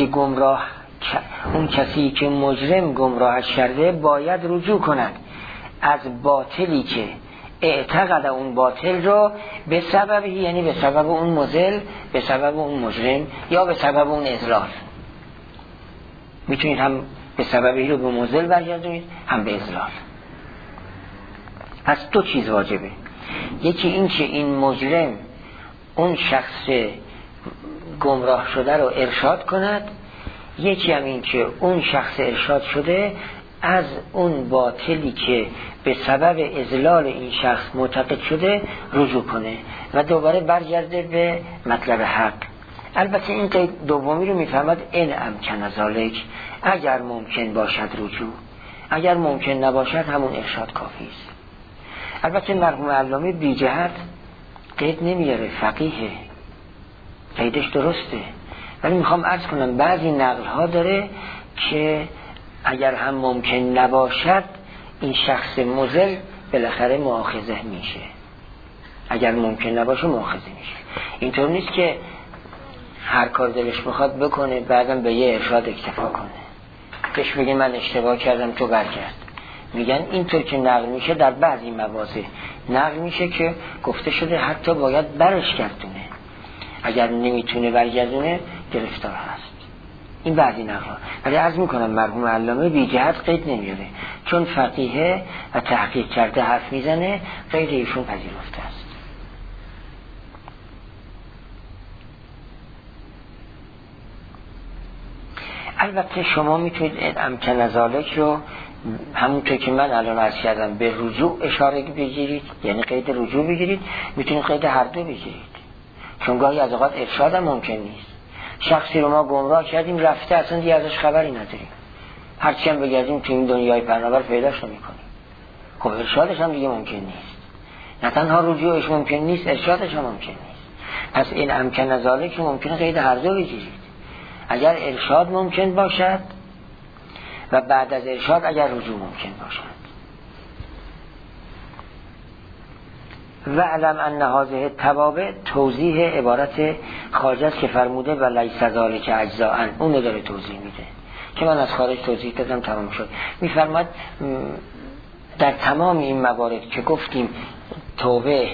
کسی که مجرم گمراهش کرده باید رجوع کند از باطلی که اعتقد اون باطل رو به سبب، یعنی به سبب اون مضل، به سبب اون مجرم، یا به سبب اون اضلال. میتونید هم به سببی رو به مضل برگردونید، هم به اضلال. پس دو چیز واجبه. یکی این که این مجرم اون شخص گمراه شده رو ارشاد کند، یکی هم این که اون شخص ارشاد شده از اون باطلی که به سبب اضلال این شخص معتقد شده رجوع کنه و دوباره برگرده به مطلب حق. البته این قید دومی رو میفهمد این امکن ذالک، اگر ممکن باشد رجوع، اگر ممکن نباشد همون ارشاد کافی است. البته مرحوم علامه بی جهت قید نمیاره، فقیه، قیدش درسته، ولی میخوام عرض کنم بعضی نقل ها داره که اگر هم ممکن نباشد این شخص مضل بالاخره مؤاخذه میشه، اگر ممکن نباشه مؤاخذه میشه. اینطور نیست که هر کار دلش بخواد بکنه بعدم به یه ارشاد اکتفا کنه، کش بگه من اشتباه کردم تو برگرد. میگن اینطور که نقل میشه در بعضی مواضع نقل میشه که گفته شده حتی باید برش گردونه، اگر نمیتونه برگردونه گرفتار هست. این بعضی نقل، ولی عرض میکنم مرحوم علامه بی جهت قید نمیاره، چون فقیه و تحقیق کرده حرف میزنه، قید ایشون پذیرفته است. البته شما میتونید امکن ذالک رو همونطور که من الان عرض کردم به رجوع اشاره بگیرید، یعنی قید رجوع بگیرید، میتونید قید هر دو بگیرید، چون گاهی از اوقات ارشاد هم ممکن نیست. شخصی رو ما گمراه کردیم رفته اصلا دیگه ازش خبری نداریم، هرچی هم بگردیم تو این دنیای پرنور پیداش نمی‌کنیم. خب ارشادش هم دیگه ممکن نیست، نه تنها رجوعش ممکن نیست، ارشادش هم ممکن نیست. پس این امکن ذالک ممکنه قید هر دو بگیرید، اگر ارشاد ممکن باشد و بعد از ارشاد اگر رجوع ممکن باشد. و علم ان هذه توابع توضیح عبارت خارج است که فرموده و لیس ذالک اجزاء، اون رو داره توضیح میده که من از خارج توضیح دادم تمام شد. میفرماد در تمام این موارد که گفتیم توبه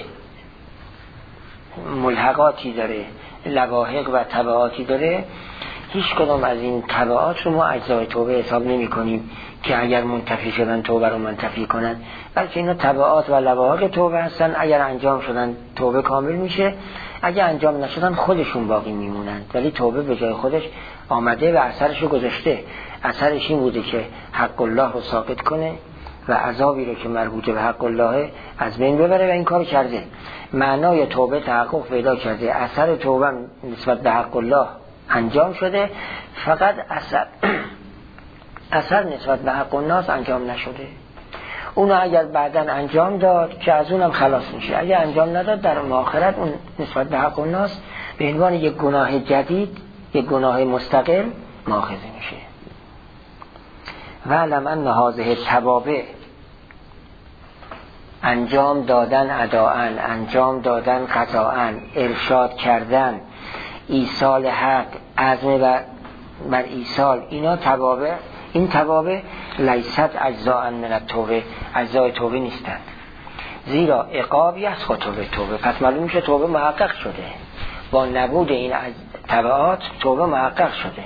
ملحقاتی داره، لواحق و تبعاتی داره، هیچ کدام از این تبعات رو ما اجزای توبه حساب نمی کنیم که اگر منتفی شدن توبه رو منتفی کنن، بلکه اینا تبعات و لواحق توبه هستن. اگر انجام شدن توبه کامل میشه، اگر انجام نشدن خودشون باقی میمونن، ولی توبه به جای خودش آمده و اثرش رو گذاشته. اثرش این بوده که حق الله رو ساقط کنه و عذابی رو که مربوط به حق الله از بین ببره و این کار کرده. معنای توبه تحقق پیدا کرده، اثر توبه نسبت به حق الله انجام شده، فقط اثر نسبت به حق الناس انجام نشده. اونو اگر بعداً انجام داد که از اونم خلاص میشه، اگر انجام نداد در آخرت اون نسبت به حق الناس به عنوان یک گناه جدید، یک گناه مستقل مؤاخذه میشه. و علم ان هذه توابع انجام دادن اداءن، انجام دادن قطاعن، ارشاد کردن، ایصال حق، عزم بر ایصال، اینا توابع. این توابع لیست اجزاء من التوبه، اجزای توبه نیستند، زیرا عقاب یسقط توبه. پس معلوم میشه توبه محقق شده، با نبود این تبعات توبه محقق شده.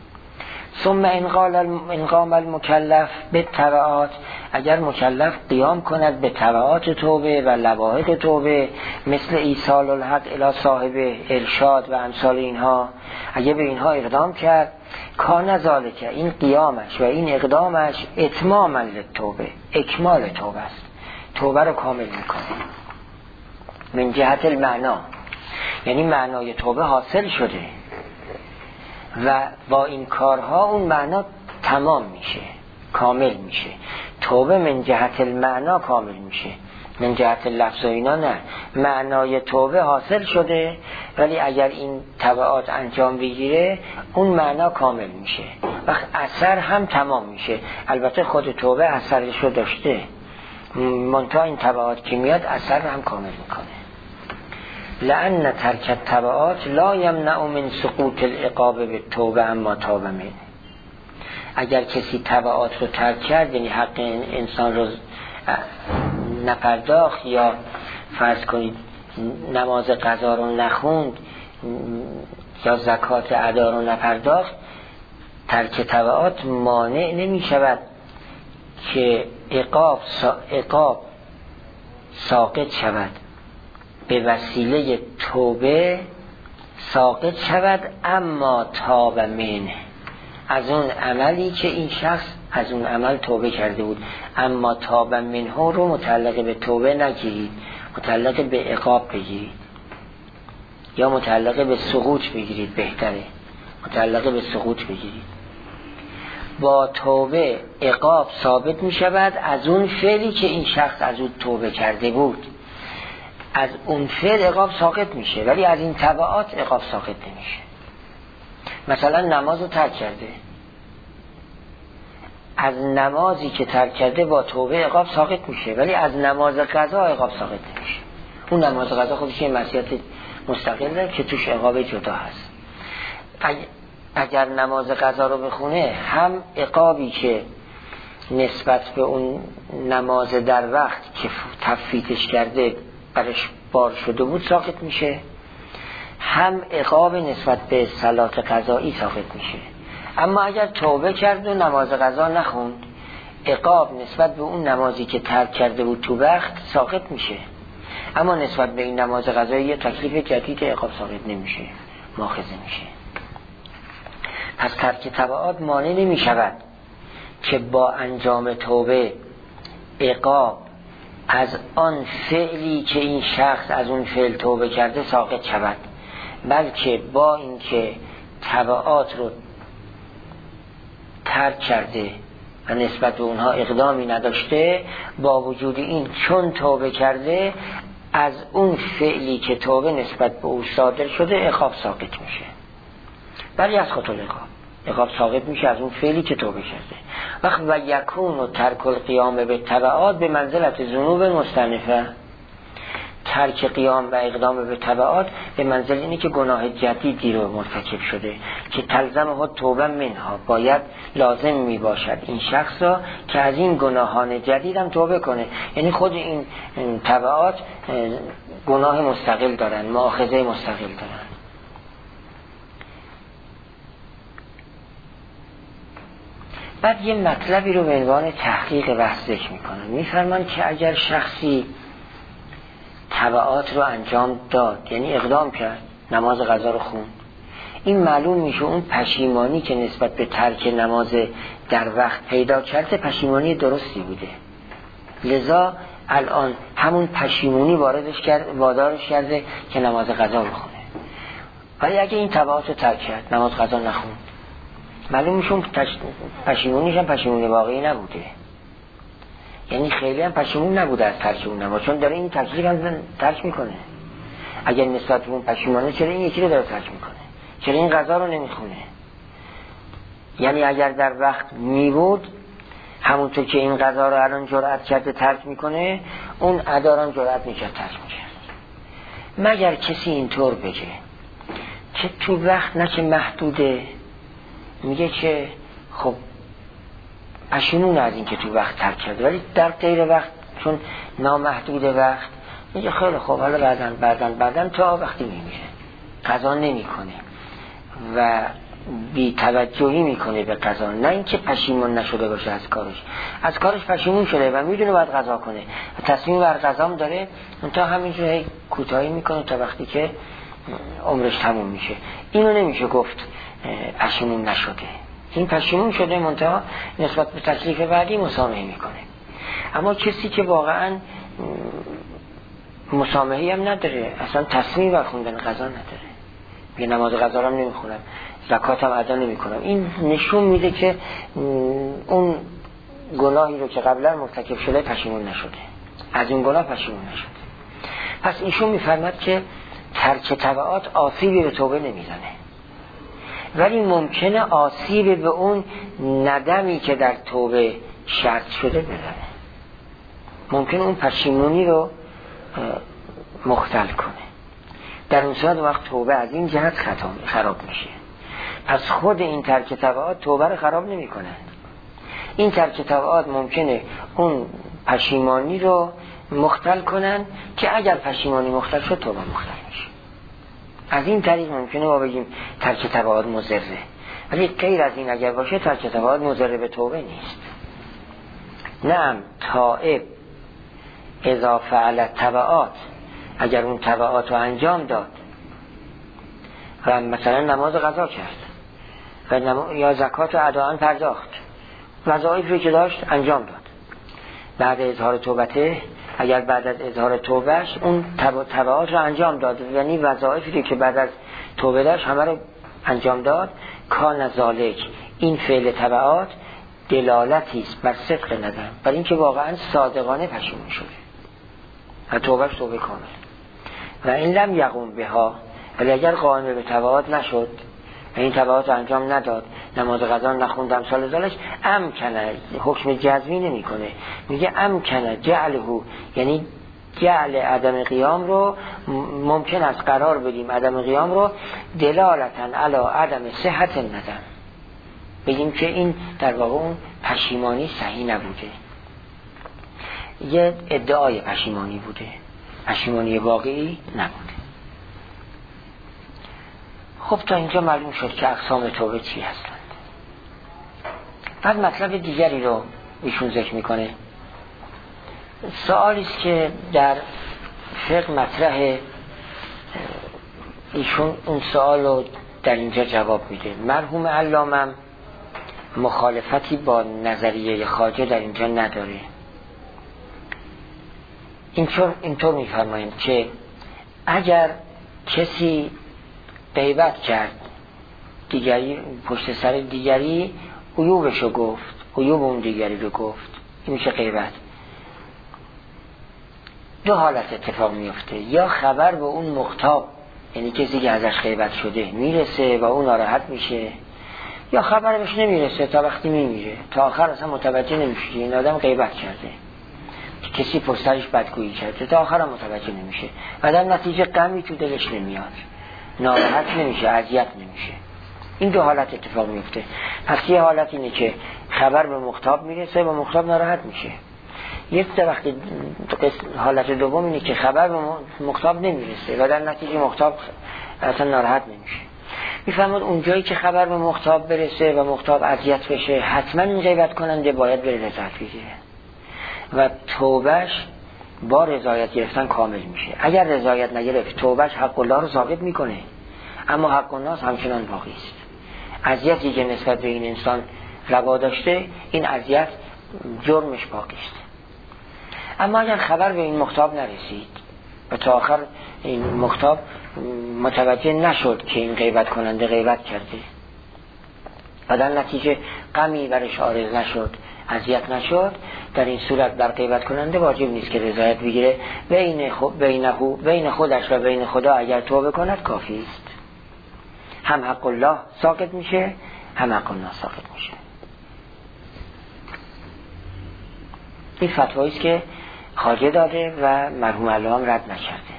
ثم ان قام المکلف به تبعات، اگر مکلف قیام کند به تبعات توبه و لواحق توبه، مثل ایصال الحق الی صاحب، ارشاد و امثال اینها، اگر به اینها اقدام کرد، کان ذالک، این قیامش و این اقدامش اتماما للتوبه، اکمال توبه است، توبه رو کامل میکنه. من جهت المعنا، یعنی معنای توبه حاصل شده و با این کارها اون معنا تمام میشه، کامل میشه. توبه من جهت المعنا کامل میشه، من جهت لفظ و اینا نه. معنای توبه حاصل شده، ولی اگر این تبعات انجام بگیره اون معنا کامل میشه، وقت اثر هم تمام میشه. البته خود توبه اثرش رو داشته، منتها این تبعات که میاد اثر هم کامل میکنه. لأن ترک التبعات لا یمنع من سقوط العقاب بالتوبه اما تاب منه. اگر کسی تبعات رو ترک کرد، یعنی حق انسان رو نپرداخت، یا فرض کنید نماز قضا رو نخوند یا زکات ادا رو نپرداخت، ترک تبعات مانع نمی شود که عقاب ساقط شود، به وسیله توبه ساقط شود، اما تاب منه، از اون عملی که این شخص از اون عمل توبه کرده بود. اما تاب منه رو متعلق به توبه نگیرید، متعلق به عقاب بگیرید، یا متعلق به سقوط بگیرید، بهتره متعلق به سقوط بگیرید. با توبه عقاب ثابت می شود از اون فعلی که این شخص از اون توبه کرده بود. از اون فعل عقاب ساقط میشه، ولی از این تبعات عقاب ساقط نمیشه. مثلا نماز رو ترک کرده، از نمازی که ترک کرده با توبه عقاب ساقط میشه، ولی از نماز قضا عقاب ساقط نمیشه. اون نماز قضا خودش یه معصیت مستقل داره که توش عقاب جدا هست. اگر نماز قضا رو بخونه، هم عقابی که نسبت به اون نماز در وقت که تفویتش کرده برش بار شده بود ساقط میشه، هم عقاب نسبت به صلات قضایی ساقط میشه. اما اگر توبه کرد و نماز قضا نخوند، عقاب نسبت به اون نمازی که ترک کرده بود تو وقت ساقط میشه، اما نسبت به این نماز قضایی یه تکلیف جدید عقاب ساقط نمیشه، ماخذه میشه. پس ترک تبعات مانع نمی شود که با انجام توبه عقاب از آن فعلی که این شخص از اون فعل توبه کرده ساقط شود، بلکه با اینکه تبعات رو ترک کرده و نسبت به اونها اقدامی نداشته، با وجود این چون توبه کرده از اون فعلی که توبه نسبت به او صادر شده عقاب ساقط میشه. ولی از خطل عقاب ساقط میشه از اون فعلی که توبه کرده. وقت و یکون و ترک القیام به تبعات به منزلت ذنوب مستنفه، ترک قیام و اقدام به تبعات به منزل اینه که گناه جدیدی رو مرتکب شده که تلزمه توبه منها، باید لازم می باشد این شخص را که از این گناهان جدید هم توبه کنه. یعنی خود این تبعات گناه مستقل دارن، مؤاخذه مستقل دارن. بعد یه مطلبی رو به عنوان تحقیق بحث ذکر میکنن. میفرمان که اگر شخصی تبعات رو انجام داد، یعنی اقدام کرد، نماز قضا رو خوند، این معلوم میشه اون پشیمانی که نسبت به ترک نماز در وقت پیدا کرده پشیمانی درستی بوده، لذا الان همون پشیمانی وادارش کرده که نماز قضا بخونه. ولی اگه این تبعات رو ترک کرد، نماز قضا نخوند، معلوم میشه اون پشیمونیش هم پشیمونی واقعی نبوده، یعنی خیلی هم پشیمون نبوده از ترک اون نماز، چون داره این تکلیف هم ترک میکنه. اگر نسبت به اون پشیمانه، چرا این یکی رو داره ترک میکنه؟ چرا این قضا رو نمیخونه؟ یعنی اگر در وقت میبود، همونطور که این قضا رو الان جرأت کرده ترک میکنه، اون ادا رو جرأت میکرد ترک میکرد. مگر کسی اینطور بگه که تو وقت نه که محدوده، میگه که خب پشیمون از این که تو وقت ترک کرده، ولی در غیر وقت چون نامحدود وقت میگه خیلی خب حالا بعدن تا وقتی میمیره قضا نمیکنه و بی توجهی میکنه به قضا، نه اینکه پشیمون نشده باشه از کارش پشیمون شده و میدونه باید قضا کنه و تصمیم بر قضام داره، تا همینجور کوتاهی میکنه تا وقتی که عمرش تموم میشه. اینو نمیشه گفت پشیمون نشده، این پشیمون شده منتها نسبت به تکلیف بعدی مسامحه میکنه. اما کسی که واقعا مسامحه‌ای هم نداره، اصلا تصمیم بر خوندن قضا نداره، یه نماز قضا هم نمیخونم، زکات هم ادا نمیکنم، این نشون میده که اون گناهی رو که قبلا مرتکب شده پشیمون نشده، از اون گناه پشیمون نشده. پس ایشون میفرماد که ترک تبعات آسیبی به توبه نمیزنه، ولی ممکنه آسیب به اون ندمی که در توبه شرط شده بزنه، ممکنه اون پشیمونی رو مختل کنه. در اون صورت وقت توبه از این جهت خراب میشه. پس خود این ترک تبعات توبه رو خراب نمی کنن. این ترک تبعات ممکنه اون پشیمانی رو مختل کنن که اگر پشیمانی مختل شد توبه مختل میشه. از این طریق ممکنه ما بگیم ترک تبعات مضره، ولی غیر از این اگر باشه ترک تبعات مضره به توبه نیست. نعم تائب اذا فعل تبعات، اگر اون تبعات رو انجام داد و مثلا نماز قضا کرد و یا زکات رو اداءً پرداخت، وظایفی که داشت انجام داد، بعد اظهار توبته، اگر بعد از اظهار توبهش اون تبعات رو انجام داد، یعنی وظایفی که بعد از توبه داشت همه رو انجام داد، کان ذالک، این فعل تبعات دلالتی است بر صدق ندم، برای اینکه واقعا صادقانه پشیمون شده و توبهش توبه کامل. و این لم یقوم بها، ولی اگر قائم به تبعات نشد و این تبعات انجام نداد، نماز قضا نخوند امثال ذالک، امکنه، حکم جزمی نمی کنه، میگه امکنه جعله، یعنی جعل عدم قیام رو ممکن است قرار بدیم، عدم قیام رو دلالتاً علی عدم صحت الندم، بگیم که این در واقع اون پشیمانی صحیح نبوده، یه ادعای پشیمانی بوده، پشیمانی واقعی نبوده. خب تا اینجا معلوم شد که اقسام توبه چی هستند. بعد مطلب دیگری رو ایشون ذکر میکنه. سوالی است که در فقه مطرحه، ایشون اون سوال رو در اینجا جواب میده. مرحوم علامم مخالفتی با نظریه خواجه در اینجا نداره. اینطور میفرماییم که اگر کسی غیبت کرد، دیگری پشت سر دیگری عیوبشو گفت، عیوب اون دیگری رو گفت، این میشه غیبت. دو حالت اتفاق میفته، یا خبر به اون مغتاب، یعنی کسی که ازش غیبت شده میرسه و اون ناراحت میشه، یا خبر بهش نمیرسه تا وقتی میمیره، تا آخر اصلا متوجه نمیشه که این آدم غیبت کرده، کسی پشتش بدگویی کرده، تا آخر هم متوجه نمیشه و در نتیجه غمی تو دلش نمیاد، ناراحت نمیشه، اذیت نمیشه. این دو حالت اتفاق میفته. پس یه حالت اینه که خبر به مغتاب میرسه و مغتاب ناراحت میشه. یک وقتی حالت دوم اینه که خبر به مغتاب نمیرسه و در نتیجه مغتاب اصلا ناراحت نمیشه. میفهمید اونجایی که خبر به مغتاب برسه و مغتاب اذیت بشه، حتما این غیبت کننده باید بره رضایت بگیره و توبهش با رضایت گرفتن کامل میشه. اگر رضایت نگرفت، توبهش حق الله رو ثابت میکنه، اما حق الناس همچنان باقی است. اذیتی که نسبت به این انسان روا داشته، این اذیت جرمش باقی است. اما اگر خبر به این مغتاب نرسید و تا آخر این مغتاب متوجه نشد که این غیبت کننده غیبت کرده و در نتیجه غمی برش عارض نشد، اذیت نشد، در این صورت بر غیبت کننده واجب نیست که رضایت بگیره. بین خودش و بین خدا اگر توبه کند کافی است. هم حق الله ساقط میشه، هم حق الناس ساقط میشه. این فتوایی است که خواجه داده و مرحوم علامه رد نکرده.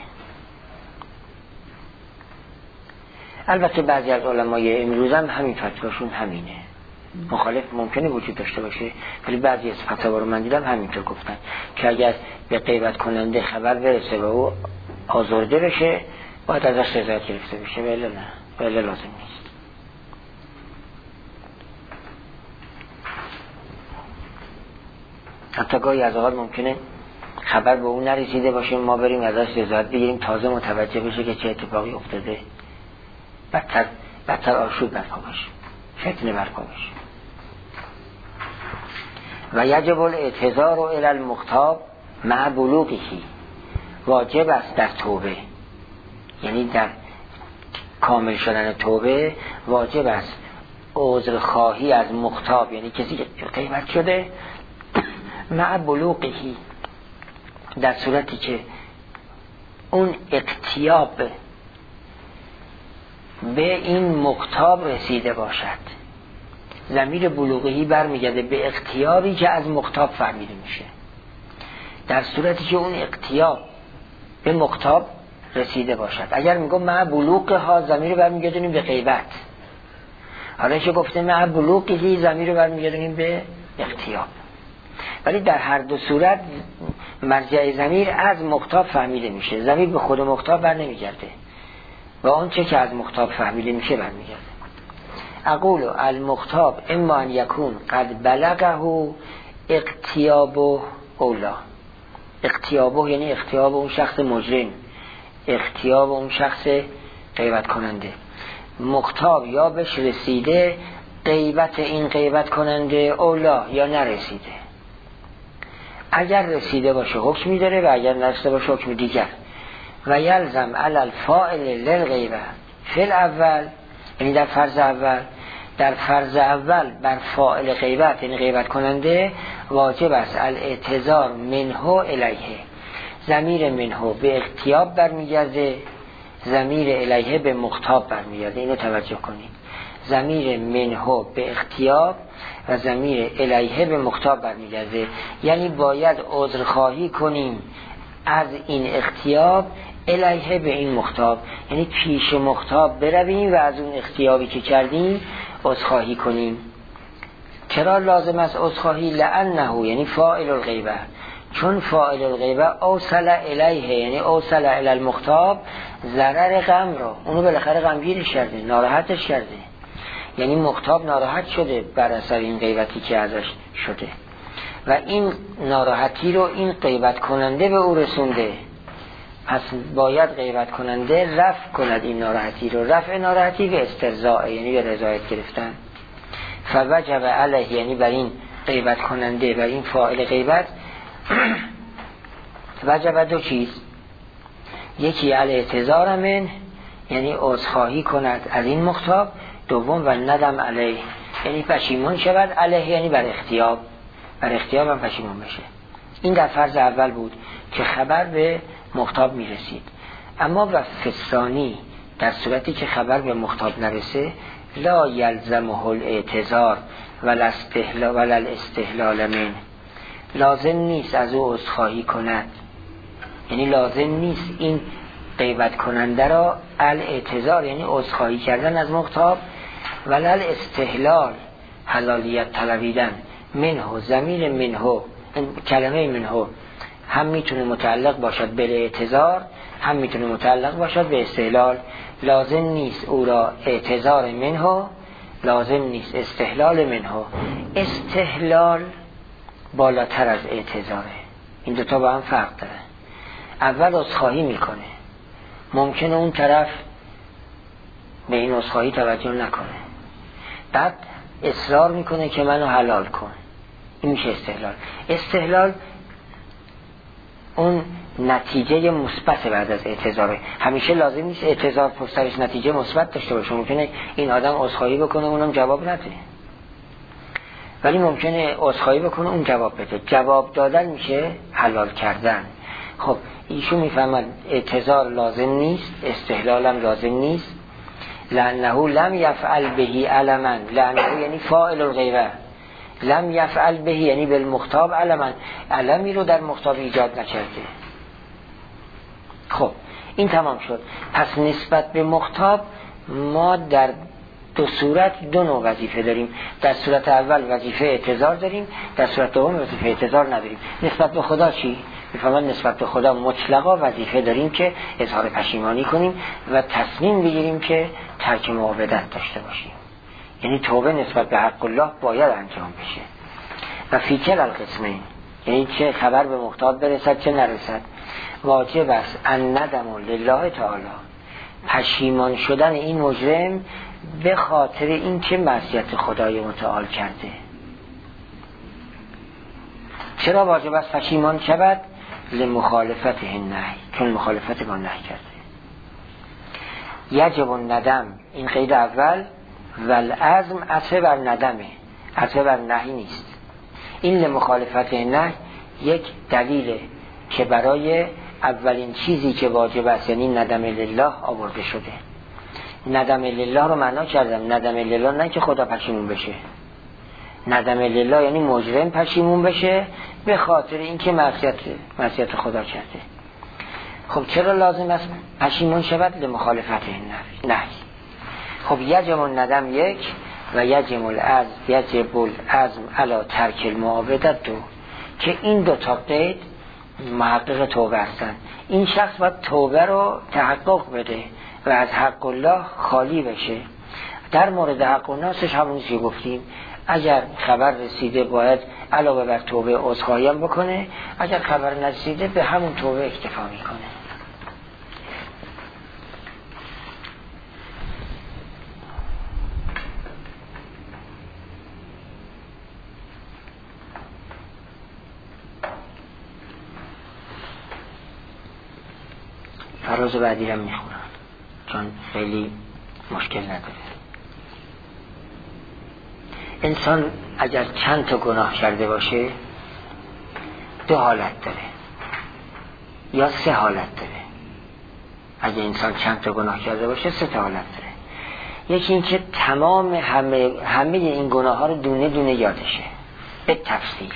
البته بعضی از علمای امروز هم همین فتواشون همینه. مخالف ممکنه وجود داشته باشه، ولی بعضی از فتاوا رو من دیدم همینطور گفتن که اگر به غیبت کننده خبر برسه و او آزرده بشه، باید ازش رضایت گرفته بشه، ولی نه، ولی لازم نیست. حتی گاهی از اوقات ممکنه خبر به اون نرسیده باشه، ما بریم ازش رضایت بگیریم، تازه متوجه بشه که چه اتفاقی افتاده، بدتر آشوب برپا بشه، فتنه برپا بشه. و یجب الاعتذار الی المغتاب مع بلوغه، واجب است در توبه، یعنی در کامل شدن توبه واجب است عذر خواهی از مغتاب، یعنی کسی که غیبت شده، مع بلوغه، در صورتی که اون اقتیاب به این مغتاب رسیده باشد. ضمیر بلوغهی برمیگرده به اقتیابی که از مغتاب فهمیده میشه. در صورتی که اون اقتیاب به مغتاب رسیده باشد. اگر میگم مع بلوغها، ضمیر برمیگردونیم به غیبت. حالا که گفته مع بلوغهی، ضمیر برمیگردونیم به اقتیاب. ولی در هر دو صورت مرجع ضمیر از مغتاب فهمیده میشه، ضمیر به خود مغتاب بر نمیگرده و اون چه که از مغتاب فهمیده میشه برمیگرده. اقول المغتاب اما ان یکون قد بلغه اقتیابه اولا. اقتیابه یعنی اقتیاب اون شخص مجرم، اقتیاب اون شخص غیبت کننده. مغتاب یا بهش رسیده غیبت این غیبت کننده اولا، یا نرسیده. اگر رسیده باشه حکمی داره و اگر نرسیده باشه حکم دیگر. و یلزم علی الفاعل للغیبه فی الاول، یعنی در فرض اول، در فرض اول بر فاعل غیبت یعنی غیبت کننده واجب است الاعتذار منه الیه، ضمیر منه به اغتیاب برمیگرده، ضمیر الیه به مخاطب برمیگرده. اینو توجه کنید، ضمیر منه به اغتیاب و ضمیر الیه به مخاطب برمیگرده. یعنی باید عذرخواهی کنیم از این اغتیاب الیه به این مخاطب، یعنی پیش مخاطب برویم و از اون اغتیابی که کردیم عذرخواهی کنیم. چرا لازم است عذرخواهی؟ لانه یعنی فاعل الغیبه، چون فاعل الغیبه اوصل الیه یعنی اوصل الی المخاطب ضرر غم رو، اونو بالاخره غمگینش کرده، ناراحتش کرده، یعنی مخاطب ناراحت شده بر اثر این غیبتی که ازش شده و این ناراحتی رو این غیبت کننده به او رسونده. پس باید غیبت کننده رفع کند این ناراحتی رو. رفع ناراحتی به استرضاء یعنی به رضایت گرفتن. فوجب علیه یعنی بر این غیبت کننده، بر این فاعل غیبت وجب دو چیز، یکی الاعتذار من یعنی عذرخواهی کند از این مخاطب، دوم و ندم علیه یعنی پشیمان شود، علیه یعنی بر اغتیاب، بر اغتیاب هم پشیمان بشه. این در فرض اول بود که خبر به مخاطب میرسید. اما و فثانی در صورتی که خبر به مخاطب نرسه، لا یلزمه الاعتذار ولا الاستحلال من، لازم نیست از او عذرخواهی کند، یعنی لازم نیست این غیبت کننده را الاعتذار یعنی عذرخواهی کردن از مخاطب، ولا الاستحلال حلالیت طلبیدن منه. ضمیر منه، کلمه منه هم میتونه متعلق باشد به اعتذار، هم میتونه متعلق باشد به استحلال. لازم نیست او را اعتذار منه، لازم نیست استحلال منه. استحلال بالاتر از اعتذاره، این دوتا با هم فرق داره. اول عذرخواهی میکنه، ممکنه اون طرف به این عذرخواهی توجه نکنه، بعد اصرار میکنه که منو حلال کن، این میشه استحلال. استحلال اون نتیجه مثبت بعد از اعتذاره. همیشه لازم نیست اعتذار پشتش نتیجه مثبت داشته باشه، ممکنه این آدم عذرخواهی بکنه اونم جواب نده، ولی ممکنه عذرخواهی بکنه اون جواب بده. جواب دادن میشه حلال کردن. خب ایشون میفهمد اعتذار لازم نیست، استحلال هم لازم نیست. لانه لم یفعل بهی علما، لانه یعنی فاعل الغیبه، لم یفعل بهی یعنی بالمخاطب علما، علمی رو در مخاطب ایجاد نکرده. خب این تمام شد. پس نسبت به مخاطب ما در دو صورت دو نوع وظیفه داریم. در صورت اول وظیفه اعتذار داریم، در صورت دوم وظیفه اعتذار نداریم. نسبت به خدا چی؟ میفهمن نسبت به خدا مطلقا وظیفه داریم که اظهار پشیمانی کنیم و تصمیم بگیریم که ترک معاودت داشته باشیم، یعنی توبه نسبت به حق الله باید انجام بشه. و فی کل القسمین یعنی چه خبر به مخاطب برسد چه نرسد، واجب است ان ندم لله تعالی، پشیمان شدن این مجرم به خاطر این که معصیت خدای متعال کرده. چرا واجب است پشیمان شود؟ لمخالفت النهی، چون مخالفت با نهی کرده. یجب الندم، این قید اول، والعزم عطف بر ندمه، عطف بر نهی نیست. این لمخالفت النهی یک دلیله که برای اولین چیزی که واجب است یعنی ندم لله آورده شده. ندم لله رو معنا کردم، ندم لله نه که خدا پشیمون بشه، ندم لله یعنی مجرم پشیمون بشه به خاطر اینکه معصیت خدا کرده. خب چرا لازم است پشیمون شود؟ لمخالفت نهی. خب یجب الندم یک و یجب العزم علی ترک المعاودت دو، که این دو تا قید محقق توبه هستن. این شخص باید توبه رو تحقق بده و از حق الله خالی بشه. در مورد حق الناسش همون چیزی گفتیم، اگر خبر رسیده باید علاوه بر توبه عذرخواهی هم بکنه، اگر خبر نرسیده به همون توبه اکتفا میکنه. فراز بعدی هم میخونم چون خیلی مشکل نداره. انسان اگر چند تا گناه کرده باشه دو حالت داره. یا 3 حالت داره. اگه انسان چند تا گناه کرده باشه 3 تا حالت داره. یکی این که تمام همه این گناه ها رو دونه دونه یادشه به تفصیل.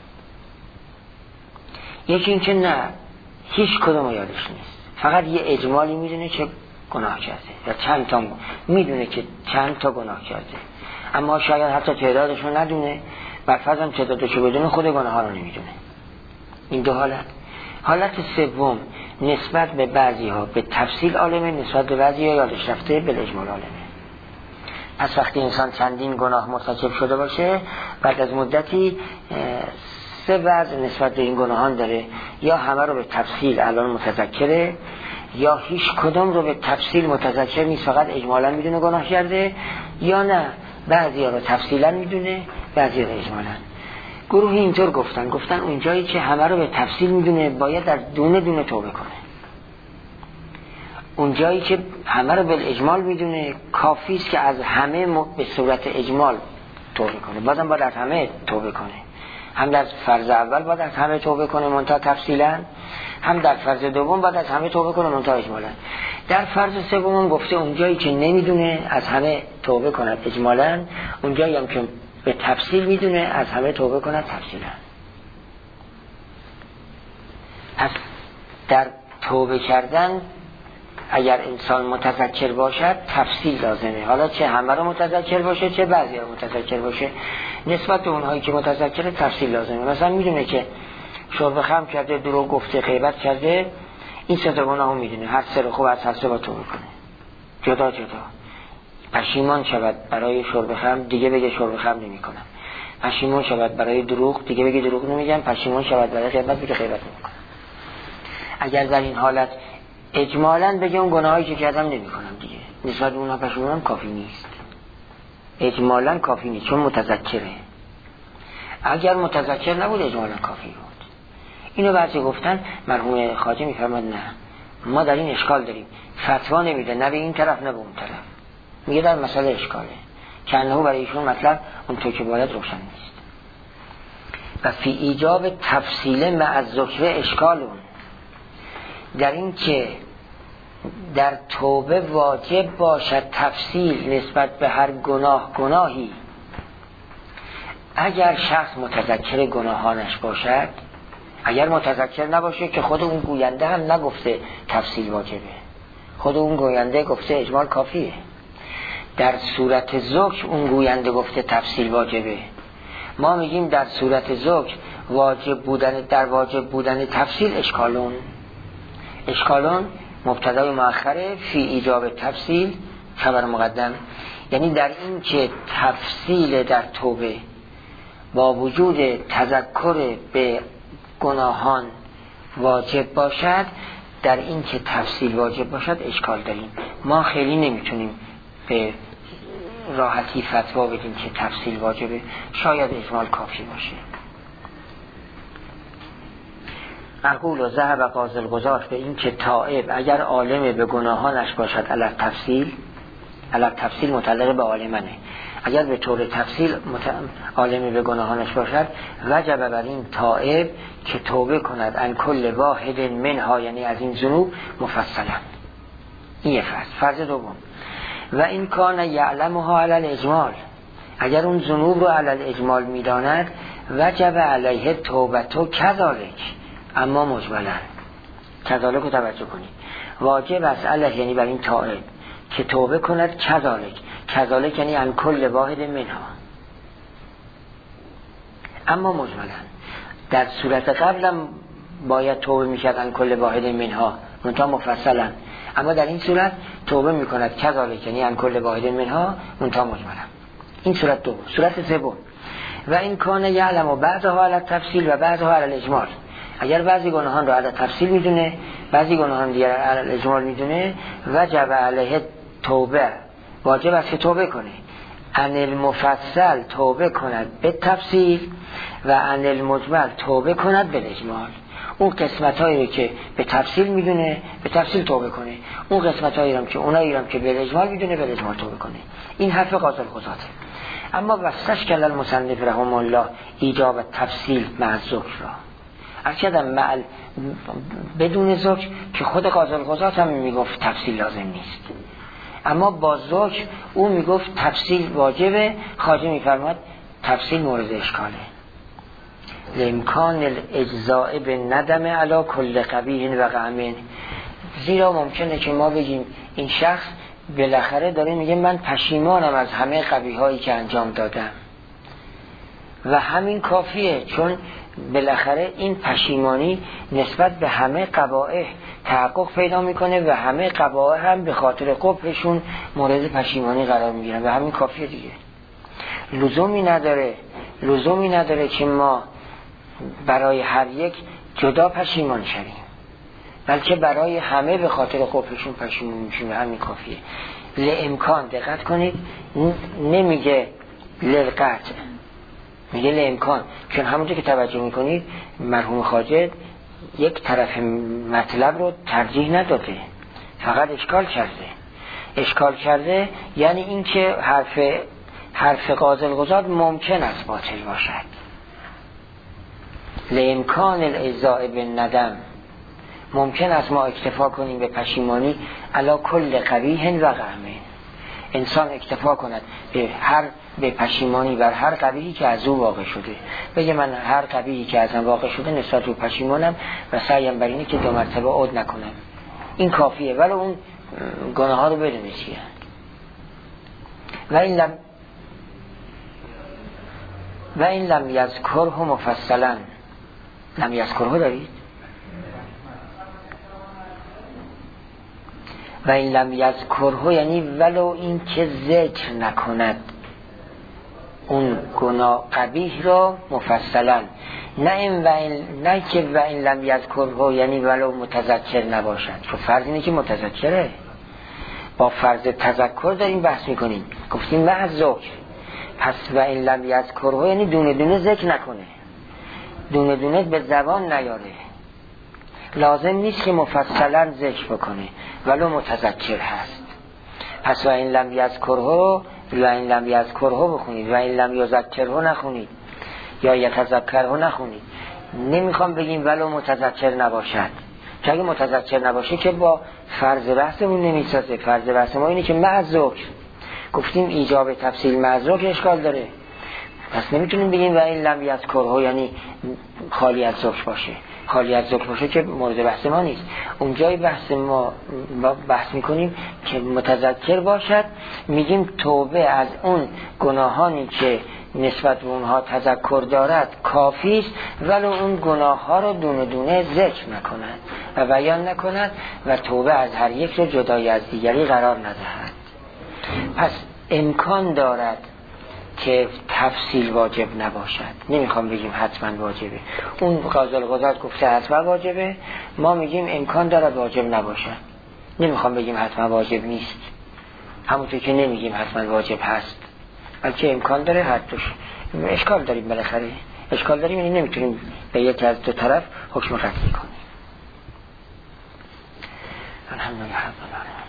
یکی این که نه هیچ کدوم یادش نیست، فقط یه اجمالی میدونه که گناه کرده یا چند تا میدونه که چند تا گناه کرده، اما شاید حتی تعدادشو ندونه، برفرض هم تعدادشو بدونه خود گناه ها رو نمیدونه. این 2 حالت. حالت سوم نسبت به بعضی ها به تفصیل عالمه، نسبت به بعضی ها یادش رفته به اجمال عالمه. پس وقتی انسان چندین گناه مرتکب شده باشه، بعد از مدتی 3 وضع نسبت به این گناهان داره، یا همه رو به تفصیل الان متذکره، یا هیچ کدوم رو به تفصیل متذکر نیست، فقط اجمالا میدونه گناه کرده، یا نه بعضی ها رو تفصیلا میدونه، بعضی ها رو اجمالا. گروهی اینطور گفتن اون جایی که همه رو به تفصیل میدونه باید در دونه دونه توبه کنه. اون جایی که همه رو به اجمال میدونه کافی است که از همه به صورت اجمال توبه کنه، بازم باید از همه توبه کنه. هم در فرض اول باید از همه توبه کنه منتها تفصیلا، هم در فرض دوم باید از همه توبه کنه منتها اجمالا. در فرض سوم گفته اون جایی که نمیدونه از همه توبه کنه اجمالا، اون جایی هم که به تفصیل میدونه از همه توبه کنه تفصیلا. پس در توبه کردن اگر انسان متذکر باشد تفصیل لازمه، حالا چه همه رو متذکر باشه چه بعضی رو متذکر باشه. نسبت به اونهایی که متذکر تفصیل لازمه. مثلا میدونه که شرب خمر کرده، دروغ گفته، غیبت کرده، این 3 تا گناهو میدونه، هر 3 رو خوب از هر 3 با توبه کنه جدا جدا. پشیمان شود برای شرب خمر، دیگه بگه شرب خمر نمی‌کنم. پشیمان شود برای دروغ، دیگه بگه دروغ نمیگم. پشیمان شود برای غیبت، بگه غیبت نمی‌کنم. اگر در این حالت اجمالاً بگه اون گناهایی که کردم نمی‌کنم دیگه، نسبت به اونها پشیمانم کافی نیست. اجمالاً کافی نیست چون متذکره. اگر متذکر نبود اجمالاً کافی بود. اینو بعضی گفتن، مرحوم خواجه می‌فرماد نه ما در این اشکال داریم، فتوا نمیده نه به این طرف نه به اون طرف، میگه در مسئله اشکاله که انه برای ایشون مطلب اون تو که باید روشن نیست. و فی ایجاب تفصیل مع الذکر اشکالون، در این که در توبه واجب باشد تفصیل نسبت به هر گناهی اگر شخص متذکر گناهانش باشد. اگر متذکر نباشه که خود اون گوینده هم نگفته تفصیل واجبه، خود اون گوینده گفته اجمال کافیه. در صورت ذکر اون گوینده گفته تفصیل واجبه، ما میگیم در صورت ذکر در واجب بودن تفصیل اشکالون مبتدای مؤخره، فی ایجاب تفصیل خبر مقدم، یعنی در این که تفصیل در توبه با وجود تذکر به گناهان واجب باشد، در این که تفصیل واجب باشد اشکال داریم. ما خیلی نمیتونیم به راحتی فتوا بدیم که تفصیل واجبه، شاید اجمال کافی باشه. اقول و ذهب قاضی القضات به این که تائب اگر عالم به گناهانش باشد علی تفصیل متعلق به عالمانه، اگر به طور تفصیل عالمی به گناهانش باشد وجب بر این تائب که توبه کند ان کل واحد منها، یعنی از این ذنوب مفصلا. این فرض دوم. و این کان یعلمها علی الاجمال، اگر اون ذنوب رو علی الاجمال میداند وجب علیه توبتو کذالک، اما مجملا کذالک رو توجه کنید، واجب است علیه یعنی بر این تائب که توبه کند کذالک یعنی ان کل واحد منها، اما مجملا. در صورت قبلم باید توبه میکرد ان کل واحد منها منتها مفصلا، اما در این صورت توبه میکند کذالک یعنی ان کل واحد منها منتها مجملا. این صورت دوم. صورت سوم و این کان یعلم و بعضها علی تفصیل و بعضها علی اجمال، اگر بعضی گناهان رو علی تفصیل میدونه بعضی گناهان دیگر علی اجمال میدونه وجب علیه توبه، واجب است که توبه کنه. عن المفصل توبه کند به تفصیل و عن المجمل توبه کند به اجمال. اون قسمت هایی که به تفصیل میدونه به تفصیل توبه کنه، اون قسمت هایی هم که اونایی هم که به اجمال میدونه به اجمال توبه کنه. این حرف قاضی القضاته. اما وستشکل المصنف رحمه الله ایجاب تفصیل مع الذکر را، اکدم بدون ذکر که خود قاضی القضات هم میگفت تفصیل لازم نیست، اما با ذکر او میگفت تفصیل واجبه. خواجه میفرماد تفصیل مورد اشکاله. لامکان الاجزاء بالندم علی کل قبیح و غم، زیرا ممکنه که ما بگیم این شخص بالاخره داره میگه من پشیمانم از همه قبیحایی که انجام دادم و همین کافیه، چون بالاخره این پشیمانی نسبت به همه قبائح تحقق پیدا میکنه و همه قبائح هم به خاطر قبحشون مورد پشیمانی قرار میگیرن و همین کافیه دیگه. لزومی نداره که ما برای هر یک جدا پشیمان شویم، بلکه برای همه به خاطر قبحشون پشیمان میشیم و همین کافیه. لامکان، دقت کنید، نمیگه للقطع، میگه لامکان، چون همونجا که توجه میکنید مرحوم خواجه یک طرف مطلب رو ترجیح نداده، فقط اشکال کرده یعنی این که حرف قاضی القضات ممکن است باطل باشد. لامکان الاجزاء بالندم، ممکن است ما اکتفا کنیم به پشیمانی علی کل قبیح و غم، انسان اکتفا کند به پشیمانی بر هر قبیحی که از او واقع شده، بگه من هر قبیحی که ازم واقع شده نسبت او پشیمانم و سعیم بر اینه که 2 مرتبه عود نکنم، این کافیه، ولی اون گناه ها رو بدونه چیه. و این لم یذکره مفصلا، لم یذکره دارید؟ و این لم یذکره یعنی ولو این که ذکر نکند اون گناه قبیح را مفصلا، نه که و این لم یذکره یعنی ولو متذکر نباشد، چون فرض اینه که متذکره. با فرض تذکر داریم بحث میکنیم، گفتیم مع ذکر، پس و این لم یذکره یعنی دونه دونه ذکر نکنه، دونه دونه به زبان نیاره، لازم نیست که مفصلا ذکر بکنه ولو متذکر هست. پس و این لم یذکره و این لم یذکره بخونید و این لم یذکره نخونید یا یتذکره نخونید. نمیخوام بگیم ولو متذکر نباشد، که اگه متذکر نباشه که با فرض بحثمون نمیسازه. فرض بحث ما اینه که مع ذکر، گفتیم ایجاب تفصیل مع ذکر اشکال داره، پس نمیتونیم بگیم و این لم یذکره یعنی خالی از ذکر باشه. خالی از ذکر باشه که مورد بحث ما نیست. اونجای بحث ما بحث میکنیم که متذکر باشد، میگیم توبه از اون گناهانی که نسبت به اونها تذکر دارد کافی است، ولی اون گناه ها رو دونه دونه ذکر نکند و بیان نکند و توبه از هر یک رو جدای از دیگری قرار ندهد. پس امکان دارد که تفصیل واجب نباشد. نمیخوام بگیم حتما واجبه، اون قاضی القضات گفته حتما واجبه، ما میگیم امکان دارد واجب نباشد. نمیخوام بگیم حتما واجب نیست، همونطور که نمیگیم حتما واجب هست، بلکه امکان داره هر دوش. اشکال داریم، بالاخره اشکال داریم، یعنی نمیتونیم به یک از 2 طرف حکم قطعی کنیم. الحمدلله.